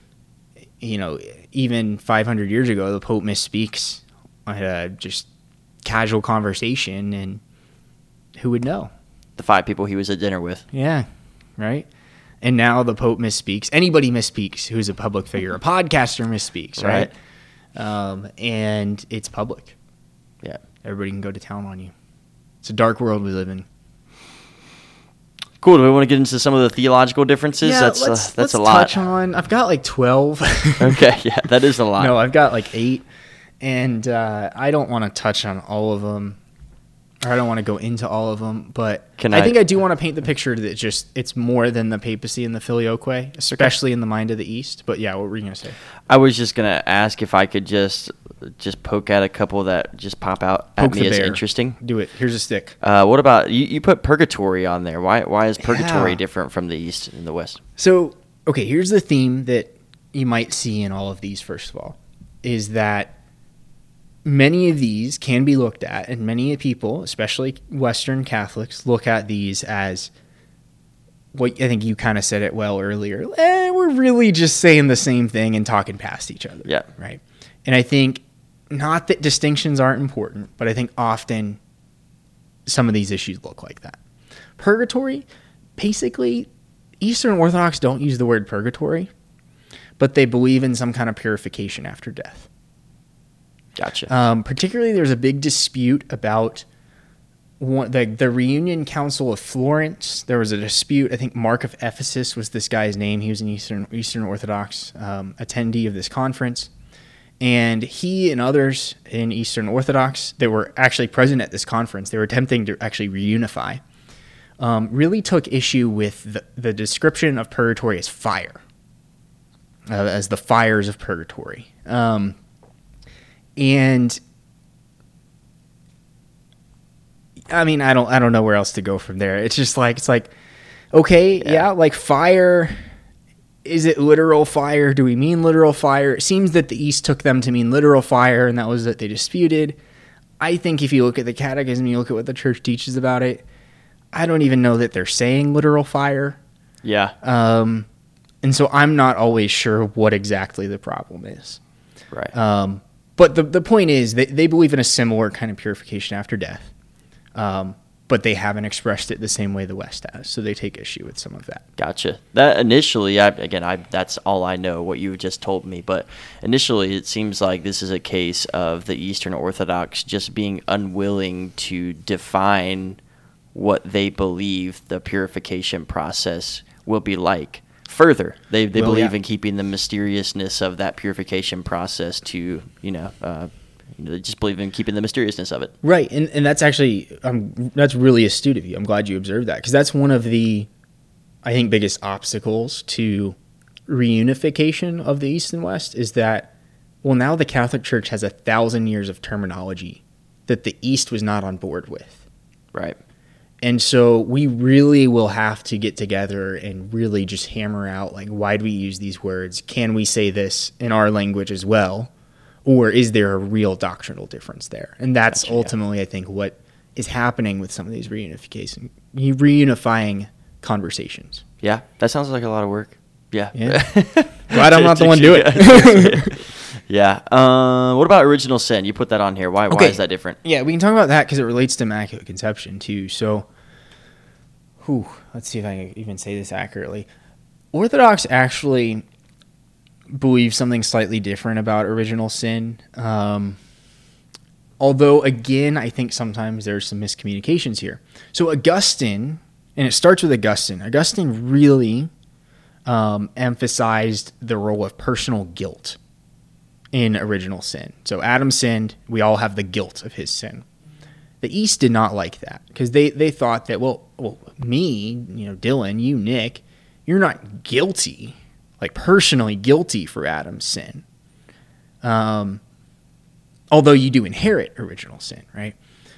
even 500 years ago, the Pope misspeaks at a just casual conversation, and who would know? The 5 people he was at dinner with. Yeah, right? And now the Pope misspeaks. Anybody misspeaks who's a public figure. A podcaster misspeaks, right? And it's public. Yeah. Everybody can go to town on you. It's a dark world we live in. Cool. Do we want to get into some of the theological differences? Yeah, let's a lot. Touch on. I've got like 12. Okay, yeah, that is a lot. No, I've got like 8, and I don't want to touch on all of them, or I don't want to go into all of them. But I think I do want to paint the picture that it's more than the papacy and the filioque, especially in the mind of the East. But yeah, what were you gonna say? I was just gonna ask if I could just poke at a couple that just pop out at me as interesting. Do it. Here's a stick. What about you put purgatory on there? Why is purgatory different from the East and the West? So, okay, here's the theme that you might see in all of these, first of all, is that many of these can be looked at, and many people, especially Western Catholics, look at these as what I think you kind of said it well earlier. We're really just saying the same thing and talking past each other. Yeah. Right. And I think not that distinctions aren't important, but I think often some of these issues look like that. Purgatory, basically, Eastern Orthodox don't use the word purgatory, but they believe in some kind of purification after death. Gotcha. Particularly, there's a big dispute about the Reunion Council of Florence. There was a dispute. I think Mark of Ephesus was this guy's name. He was an Eastern Orthodox attendee of this conference. And he and others in Eastern Orthodox that were actually present at this conference, they were attempting to actually reunify, really took issue with the description of purgatory as fire, as the fires of purgatory. And I mean, I don't know where else to go from there. It's just like, okay, yeah, like fire. Is it literal fire? Do we mean literal fire? It seems that the East took them to mean literal fire, and that was that they disputed. I think if you look at the Catechism, you look at what the Church teaches about it, I don't even know that they're saying literal fire. Yeah. And so I'm not always sure what exactly the problem is. Right. But the point is that they believe in a similar kind of purification after death. But they haven't expressed it the same way the West has, so they take issue with some of that. Gotcha. That initially, that's all I know, what you just told me. But initially, it seems like this is a case of the Eastern Orthodox just being unwilling to define what they believe the purification process will be like. Further, they believe in keeping the mysteriousness of that purification process to, they just believe in keeping the mysteriousness of it. Right, and that's actually that's really astute of you. I'm glad you observed that, because that's one of the, I think, biggest obstacles to reunification of the East and West is that, well, now the Catholic Church has 1,000 years of terminology that the East was not on board with. Right. And so we really will have to get together and really just hammer out, like, why do we use these words? Can we say this in our language as well? Or is there a real doctrinal difference there? And that's ultimately, I think, what is happening with some of these reunifying conversations. Yeah, that sounds like a lot of work. Yeah. Glad I'm not the one doing it. Yeah. What about original sin? You put that on here. Why is that different? Yeah, we can talk about that because it relates to Immaculate Conception too. So, let's see if I can even say this accurately. Orthodox actually believe something slightly different about original sin. Although, again, I think sometimes there's some miscommunications here. So Augustine, and it starts with Augustine. Augustine really emphasized the role of personal guilt in original sin. So Adam sinned. We all have the guilt of his sin. The East did not like that because they thought that, well, me, Dylan, you, Nick, you're not guilty, like personally guilty for Adam's sin. Although you do inherit original sin, right?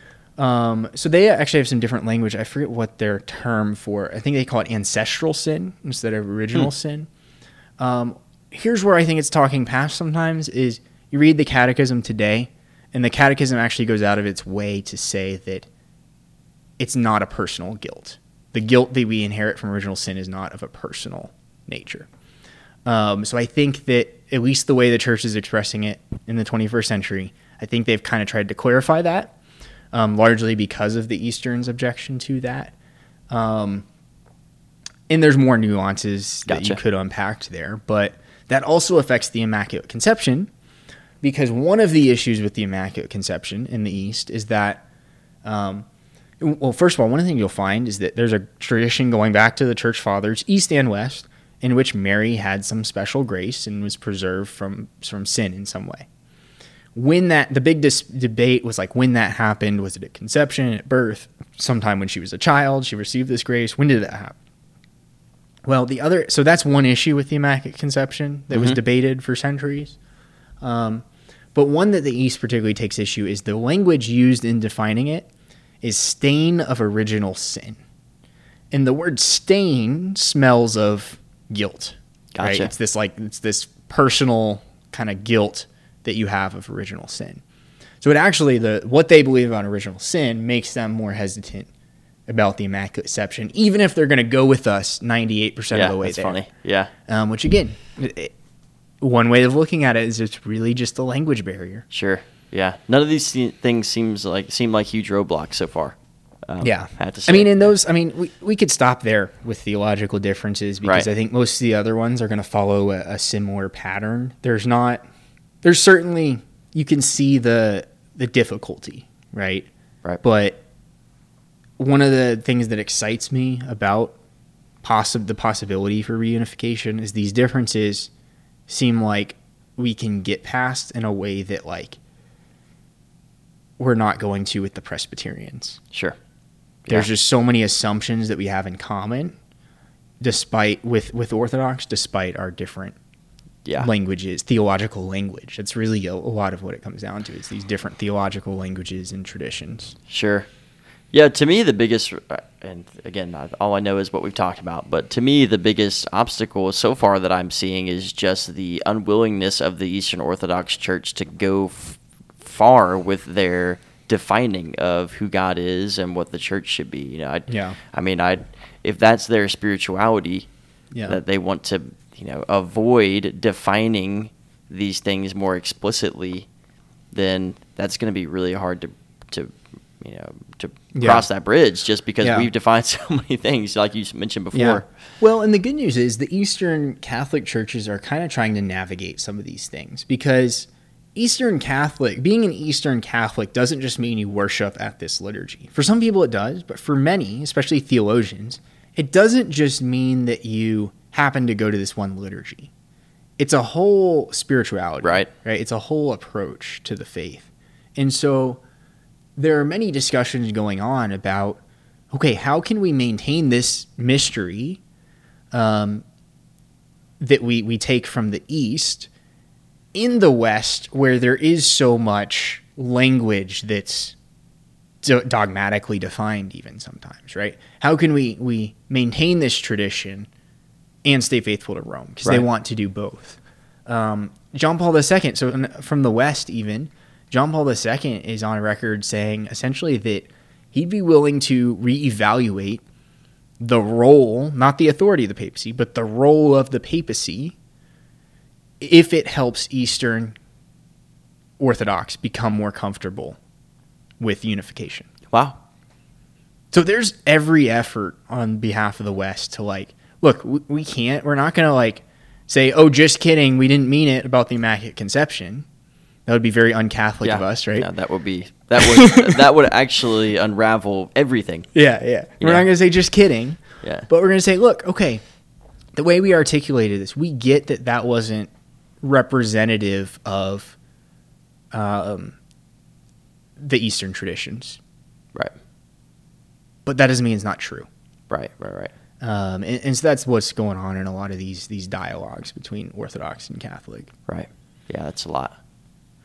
So they actually have some different language. I forget what their term for. I think they call it ancestral sin instead of original sin. Here's where I think it's talking past sometimes is you read the Catechism today, and the Catechism actually goes out of its way to say that it's not a personal guilt. The guilt that we inherit from original sin is not of a personal nature. So I think that at least the way the church is expressing it in the 21st century, I think they've kind of tried to clarify that, largely because of the Eastern's objection to that. And there's more nuances that you could unpack there, but that also affects the Immaculate Conception, because one of the issues with the Immaculate Conception in the East is that, well, first of all, one thing you'll find is that there's a tradition going back to the Church Fathers, East and West, in which Mary had some special grace and was preserved from sin in some way. When the big debate was like when that happened, was it at conception, at birth, sometime when she was a child, she received this grace? When did that happen? Well, so that's one issue with the Immaculate Conception that was debated for centuries. But one that the East particularly takes issue is the language used in defining it is stain of original sin. And the word stain smells of guilt. Gotcha. Right? It's this personal kind of guilt that you have of original sin. So it actually, what they believe about original sin makes them more hesitant about the Immaculate Conception, even if they're going to go with us 98% of the way there. Funny. Yeah. Which again, one way of looking at it is it's really just a language barrier. Sure. Yeah. None of these things seem like huge roadblocks so far. Yeah. I have to say. We could stop there with theological differences because I think most of the other ones are going to follow a similar pattern. There's certainly, you can see the difficulty, right? Right. But one of the things that excites me about the possibility for reunification is these differences seem like we can get past in a way that like we're not going to with the Presbyterians. Sure. There's just so many assumptions that we have in common, despite with Orthodox, despite our different languages, theological language. That's really a lot of what it comes down to. It's these different theological languages and traditions. Sure. Yeah, to me, the biggest, and again, all I know is what we've talked about, but to me, the biggest obstacle so far that I'm seeing is just the unwillingness of the Eastern Orthodox Church to go far with their defining of who God is and what the church should be. If that's their spirituality, that they want to, avoid defining these things more explicitly, then that's going to be really hard to cross that bridge, just because we've defined so many things, like you mentioned before. Yeah. Well, and the good news is the Eastern Catholic churches are kind of trying to navigate some of these things, because being an Eastern Catholic doesn't just mean you worship at this liturgy. For some people it does, but for many, especially theologians, it doesn't just mean that you happen to go to this one liturgy. It's a whole spirituality, right? It's a whole approach to the faith. And so there are many discussions going on about, okay, how can we maintain this mystery that we take from the East in the West, where there is so much language that's dogmatically defined even sometimes, right? How can we maintain this tradition and stay faithful to Rome? Because they want to do both. John Paul II, so from the West even, John Paul II is on record saying essentially that he'd be willing to reevaluate the role, not the authority of the papacy, but the role of the papacy if it helps Eastern Orthodox become more comfortable with unification. Wow. So there's every effort on behalf of the West to look, we're not going to say, oh, just kidding, we didn't mean it about the Immaculate Conception. That would be very un-Catholic of us, right? Yeah, that would actually unravel everything. Yeah. We're not going to say just kidding. Yeah. But we're going to say, look, okay, the way we articulated this, we get that wasn't representative of the Eastern traditions. Right. But that doesn't mean it's not true. Right. And so that's what's going on in a lot of these dialogues between Orthodox and Catholic. Right. Yeah, that's a lot.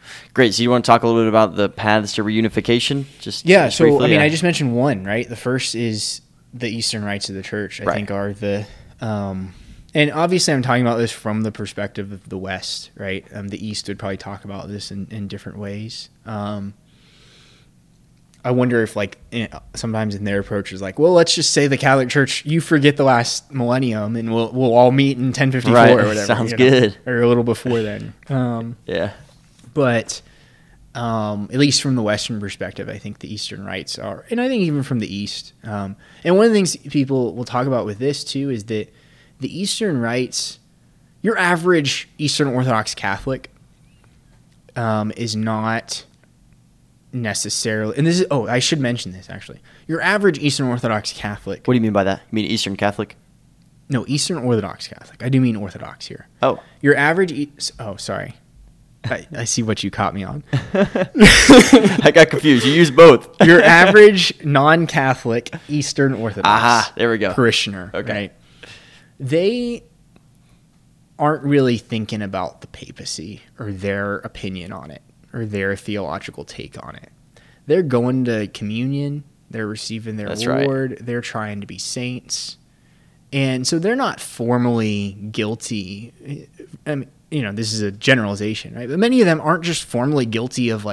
Great. So you want to talk a little bit about the paths to reunification? Just So briefly, I mean, yeah. I just mentioned one, right? The first is the Eastern rites of the church. I think are the, and obviously I'm talking about this from the perspective of the West, right? The East would probably talk about this in different ways. I wonder if sometimes in their approach is like, well, let's just say the Catholic Church, you forget the last millennium and we'll all meet in 1054 right. or whatever. Sounds good. Or a little before then. Yeah. But at least from the Western perspective, I think the Eastern rites are, and I think even from the East. And one of the things people will talk about with this too is that the Eastern rites, your average Eastern Orthodox Catholic is not necessarily, and this is, I should mention this actually. Your average Eastern Orthodox Catholic. What do you mean by that? You mean Eastern Catholic? No, Eastern Orthodox Catholic. I do mean Orthodox here. Oh. Your average, sorry. I see what you caught me on. I got confused. You use both. Your average non-Catholic Eastern Orthodox Aha, there we go. parishioner, Okay. right? They aren't really thinking about the papacy or their opinion on it or their theological take on it. They're going to communion. They're receiving their That's reward. right. They're trying to be saints. And so they're not formally guilty. I mean, this is a generalization, right? But many of them aren't just formally guilty of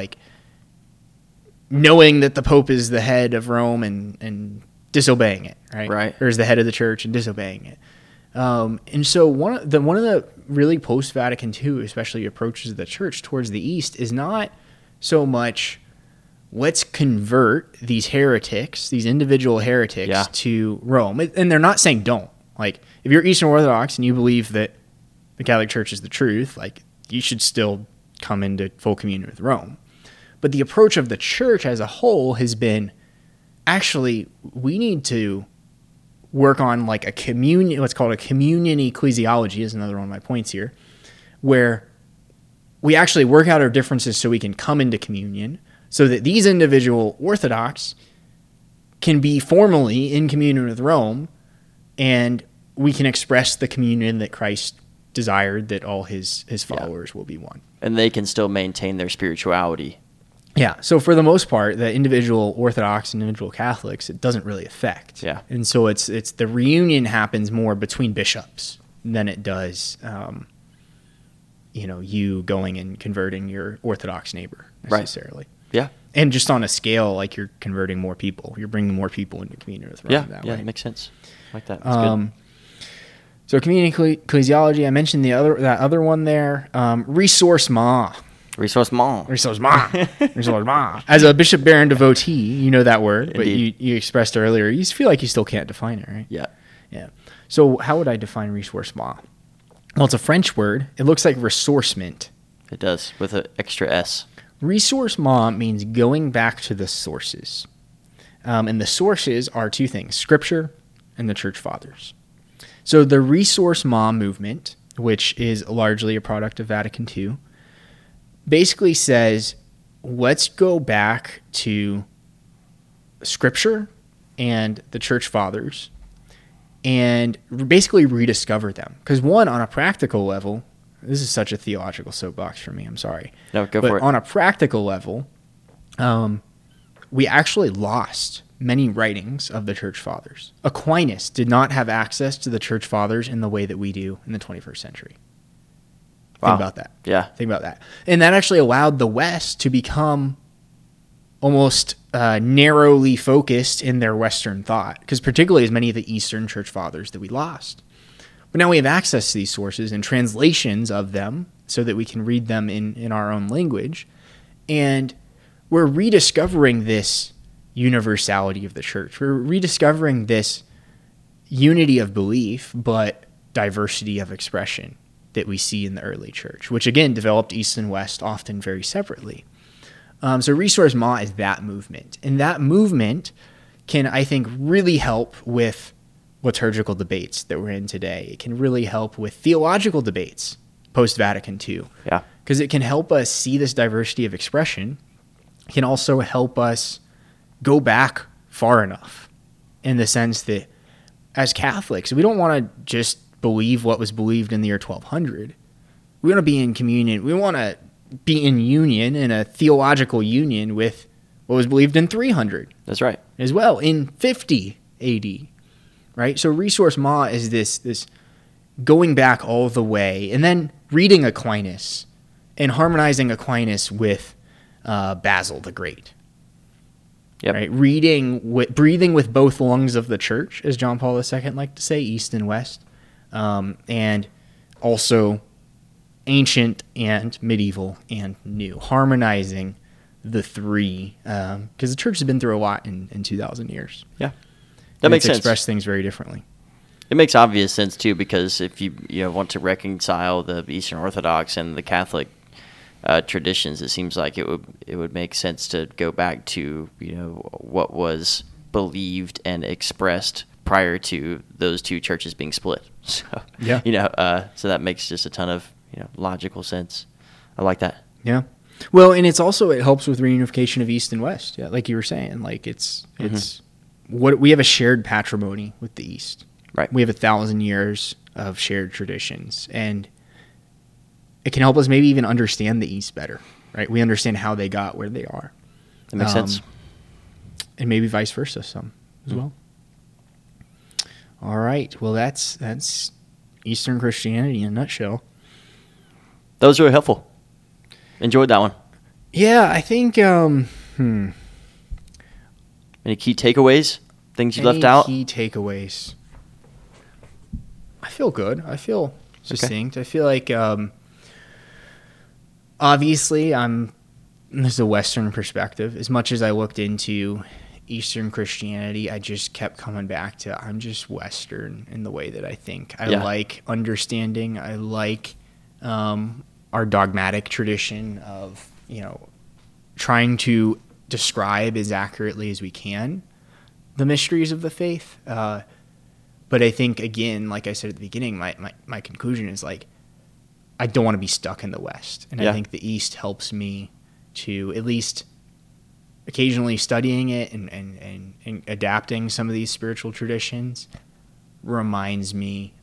knowing that the Pope is the head of Rome and disobeying it, right? Right. Or is the head of the church and disobeying it. And so one of the really post-Vatican II, especially approaches of the church towards the East, is not so much let's convert these heretics, these individual heretics, to Rome. And they're not saying don't. If you're Eastern Orthodox and you believe that the Catholic Church is the truth, you should still come into full communion with Rome. But the approach of the church as a whole has been, actually, we need to work on a communion, what's called a communion ecclesiology is another one of my points here, where we actually work out our differences so we can come into communion, so that these individual Orthodox can be formally in communion with Rome, and we can express the communion that Christ desired, that all his followers will be one. And they can still maintain their spirituality. Yeah. So for the most part, the individual Orthodox and individual Catholics, it doesn't really affect. Yeah. And so it's the reunion happens more between bishops than it does, you going and converting your Orthodox neighbor necessarily. Right. Yeah. And just on a scale, you're converting more people. You're bringing more people into communion with Rome that way. Yeah, it makes sense. I like that. That's good. So communion ecclesiology, I mentioned that other one there. Ressourcement. As a Bishop Barron devotee, you know that word, but you expressed earlier, you feel like you still can't define it, right? Yeah. Yeah. So how would I define ressourcement? Well, it's a French word. It looks like ressourcement. It does, with an extra S. Ressourcement means going back to the sources. And the sources are two things, Scripture and the Church Fathers. So the ressourcement movement, which is largely a product of Vatican II, basically says, let's go back to Scripture and the Church Fathers and basically rediscover them. Because one, on a practical level, this is such a theological soapbox for me, I'm sorry. No, go for it. On a practical level, we actually lost many writings of the Church Fathers. Aquinas did not have access to the Church Fathers in the way that we do in the 21st century. Wow. Think about that. Yeah. Think about that. And that actually allowed the West to become almost narrowly focused in their Western thought, because particularly as many of the Eastern Church Fathers that we lost. But now we have access to these sources and translations of them so that we can read them in our own language. And we're rediscovering this universality of the church. We're rediscovering this unity of belief, but diversity of expression that we see in the early church, which again developed East and West often very separately. So ressourcement is that movement. And that movement can, I think, really help with liturgical debates that we're in today. It can really help with theological debates post-Vatican II. Yeah. Because it can help us see this diversity of expression. It can also help us go back far enough in the sense that as Catholics, we don't want to just believe what was believed in the year 1200. We want to be in communion. We want to be in union, in a theological union with what was believed in 300. That's right. As well, in 50 AD, right? So Ressource Ma is this going back all the way, and then reading Aquinas and harmonizing Aquinas with Basil the Great. Yep. Right? Breathing with both lungs of the church, as John Paul II liked to say, East and West, and also ancient and medieval and new, harmonizing the three, because the church has been through a lot in 2,000 years. Yeah, that makes sense. Express things very differently. It makes obvious sense too, because if you want to reconcile the Eastern Orthodox and the Catholic traditions, it seems like it would make sense to go back to what was believed and expressed prior to those two churches being split. So yeah, so that makes just a ton of logical sense. I like that. Yeah. Well, and it helps with reunification of East and West. Yeah, like you were saying, like it's what we have a shared patrimony with the East. Right. We have 1,000 years of shared traditions, and it can help us maybe even understand the East better. Right. We understand how they got where they are. That makes sense. And maybe vice versa some as well. All right. Well, that's Eastern Christianity in a nutshell. That was really helpful. Enjoyed that one. Yeah, I think. Any key takeaways? Things you left out? Key takeaways. I feel good. I feel succinct. Okay. I feel like, obviously, this is a Western perspective. As much as I looked into Eastern Christianity, I just kept coming back to I'm just Western in the way that I think. I like understanding. I like our dogmatic tradition of, trying to describe as accurately as we can the mysteries of the faith. But I think, again, like I said at the beginning, my conclusion is like, I don't want to be stuck in the West. And I think the East helps me to at least occasionally studying it and adapting some of these spiritual traditions reminds me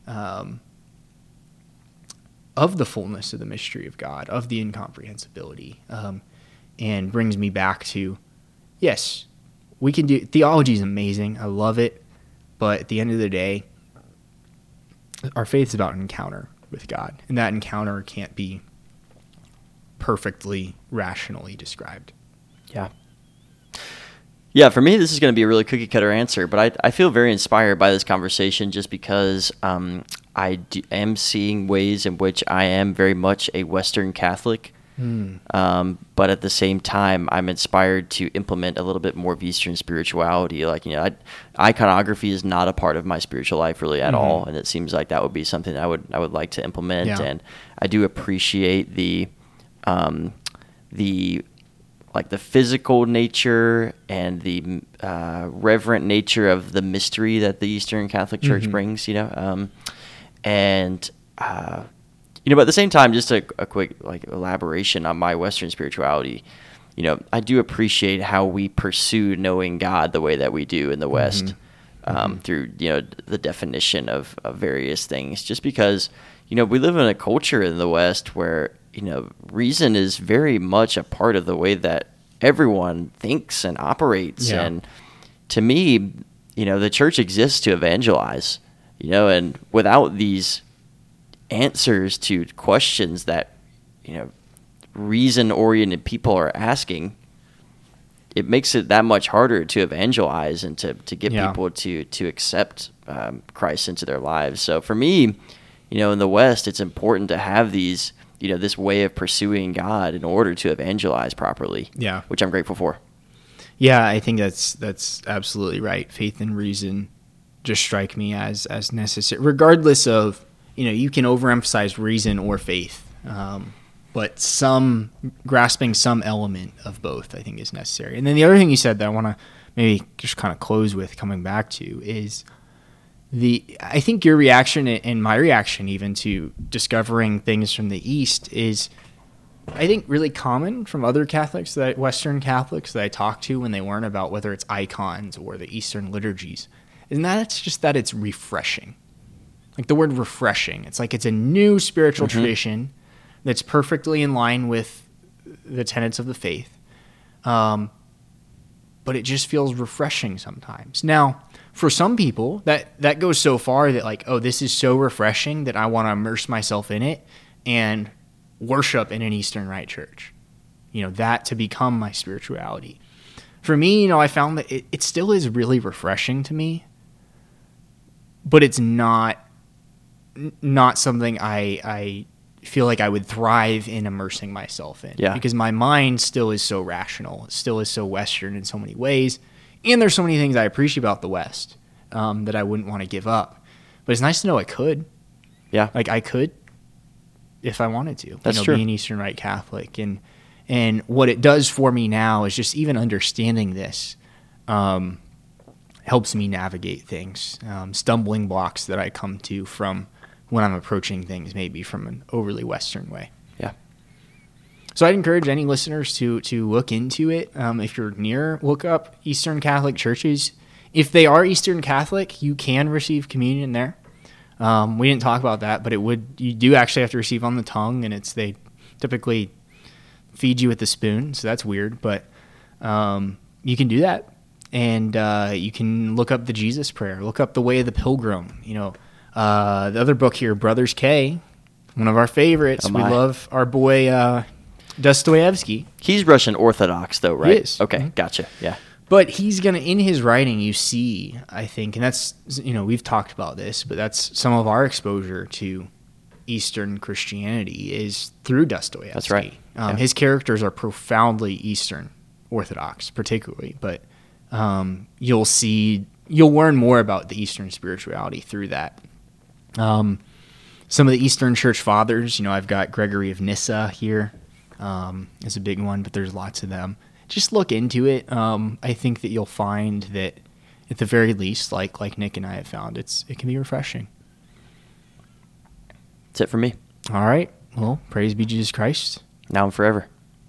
of the fullness of the mystery of God, of the incomprehensibility, and brings me back to, yes, we can do, theology is amazing. I love it. But at the end of the day, our faith is about an encounter with God. And that encounter can't be perfectly, rationally described. Yeah. Yeah, for me, this is going to be a really cookie-cutter answer, but I feel very inspired by this conversation just because I am seeing ways in which I am very much a Western Catholic, but at the same time, I'm inspired to implement a little bit more of Eastern spirituality. Like, iconography is not a part of my spiritual life really at all, and it seems like that would be something I would like to implement. Yeah. And I do appreciate the physical nature and the reverent nature of the mystery that the Eastern Catholic Church brings, but at the same time, just a quick elaboration on my Western spirituality. I do appreciate how we pursue knowing God the way that we do in the West, through the definition of various things. Just because we live in a culture in the West where reason is very much a part of the way that everyone thinks and operates. Yeah. And to me, the church exists to evangelize, and without these answers to questions that, reason-oriented people are asking, it makes it that much harder to evangelize and to get people to accept Christ into their lives. So for me, in the West, it's important to have these, this way of pursuing God in order to evangelize properly. Yeah, which I'm grateful for. Yeah, I think that's absolutely right. Faith and reason just strike me as necessary, regardless of you can overemphasize reason or faith, but grasping some element of both, I think, is necessary. And then the other thing you said that I want to maybe just kind of close with, coming back to, is I think your reaction and my reaction even to discovering things from the East is, I think, really common from other Catholics, Western Catholics that I talk to when they learn about whether it's icons or the Eastern liturgies. And that's just that it's refreshing. Like the word refreshing. It's like it's a new spiritual tradition that's perfectly in line with the tenets of the faith. But it just feels refreshing sometimes. Now, for some people, that goes so far that like, oh, this is so refreshing that I want to immerse myself in it and worship in an Eastern Rite church. That to become my spirituality. For me, I found that it still is really refreshing to me, but it's not something I feel like I would thrive in immersing myself in. Yeah. Because my mind still is so rational. It still is so Western in so many ways. And there's so many things I appreciate about the West that I wouldn't want to give up. But it's nice to know I could. Yeah. Like I could if I wanted to. That's true. Be an Eastern Rite Catholic. And what it does for me now is just even understanding this helps me navigate things. Stumbling blocks that I come to from when I'm approaching things maybe from an overly Western way. Yeah. So I'd encourage any listeners to look into it. If you're near, look up Eastern Catholic churches. If they are Eastern Catholic, you can receive communion there. We didn't talk about that, but you do actually have to receive on the tongue, and they typically feed you with the spoon, so that's weird. But you can do that, and you can look up the Jesus Prayer, look up the Way of the Pilgrim. The other book here, Brothers K, one of our favorites. We love our boy Dostoevsky. He's Russian Orthodox, though, right? He is. Okay, Mm-hmm. Gotcha. Yeah. But he's in his writing, you see, I think, and that's, we've talked about this, but that's some of our exposure to Eastern Christianity is through Dostoevsky. That's right. Yeah. His characters are profoundly Eastern Orthodox, particularly, but you'll learn more about the Eastern spirituality through that. Some of the Eastern Church Fathers, I've got Gregory of Nyssa here, is a big one, but there's lots of them. Just look into it. I think that you'll find that, at the very least, like Nick and I have found, it can be refreshing. That's it for me. All right. Well, praise be Jesus Christ. Now and forever.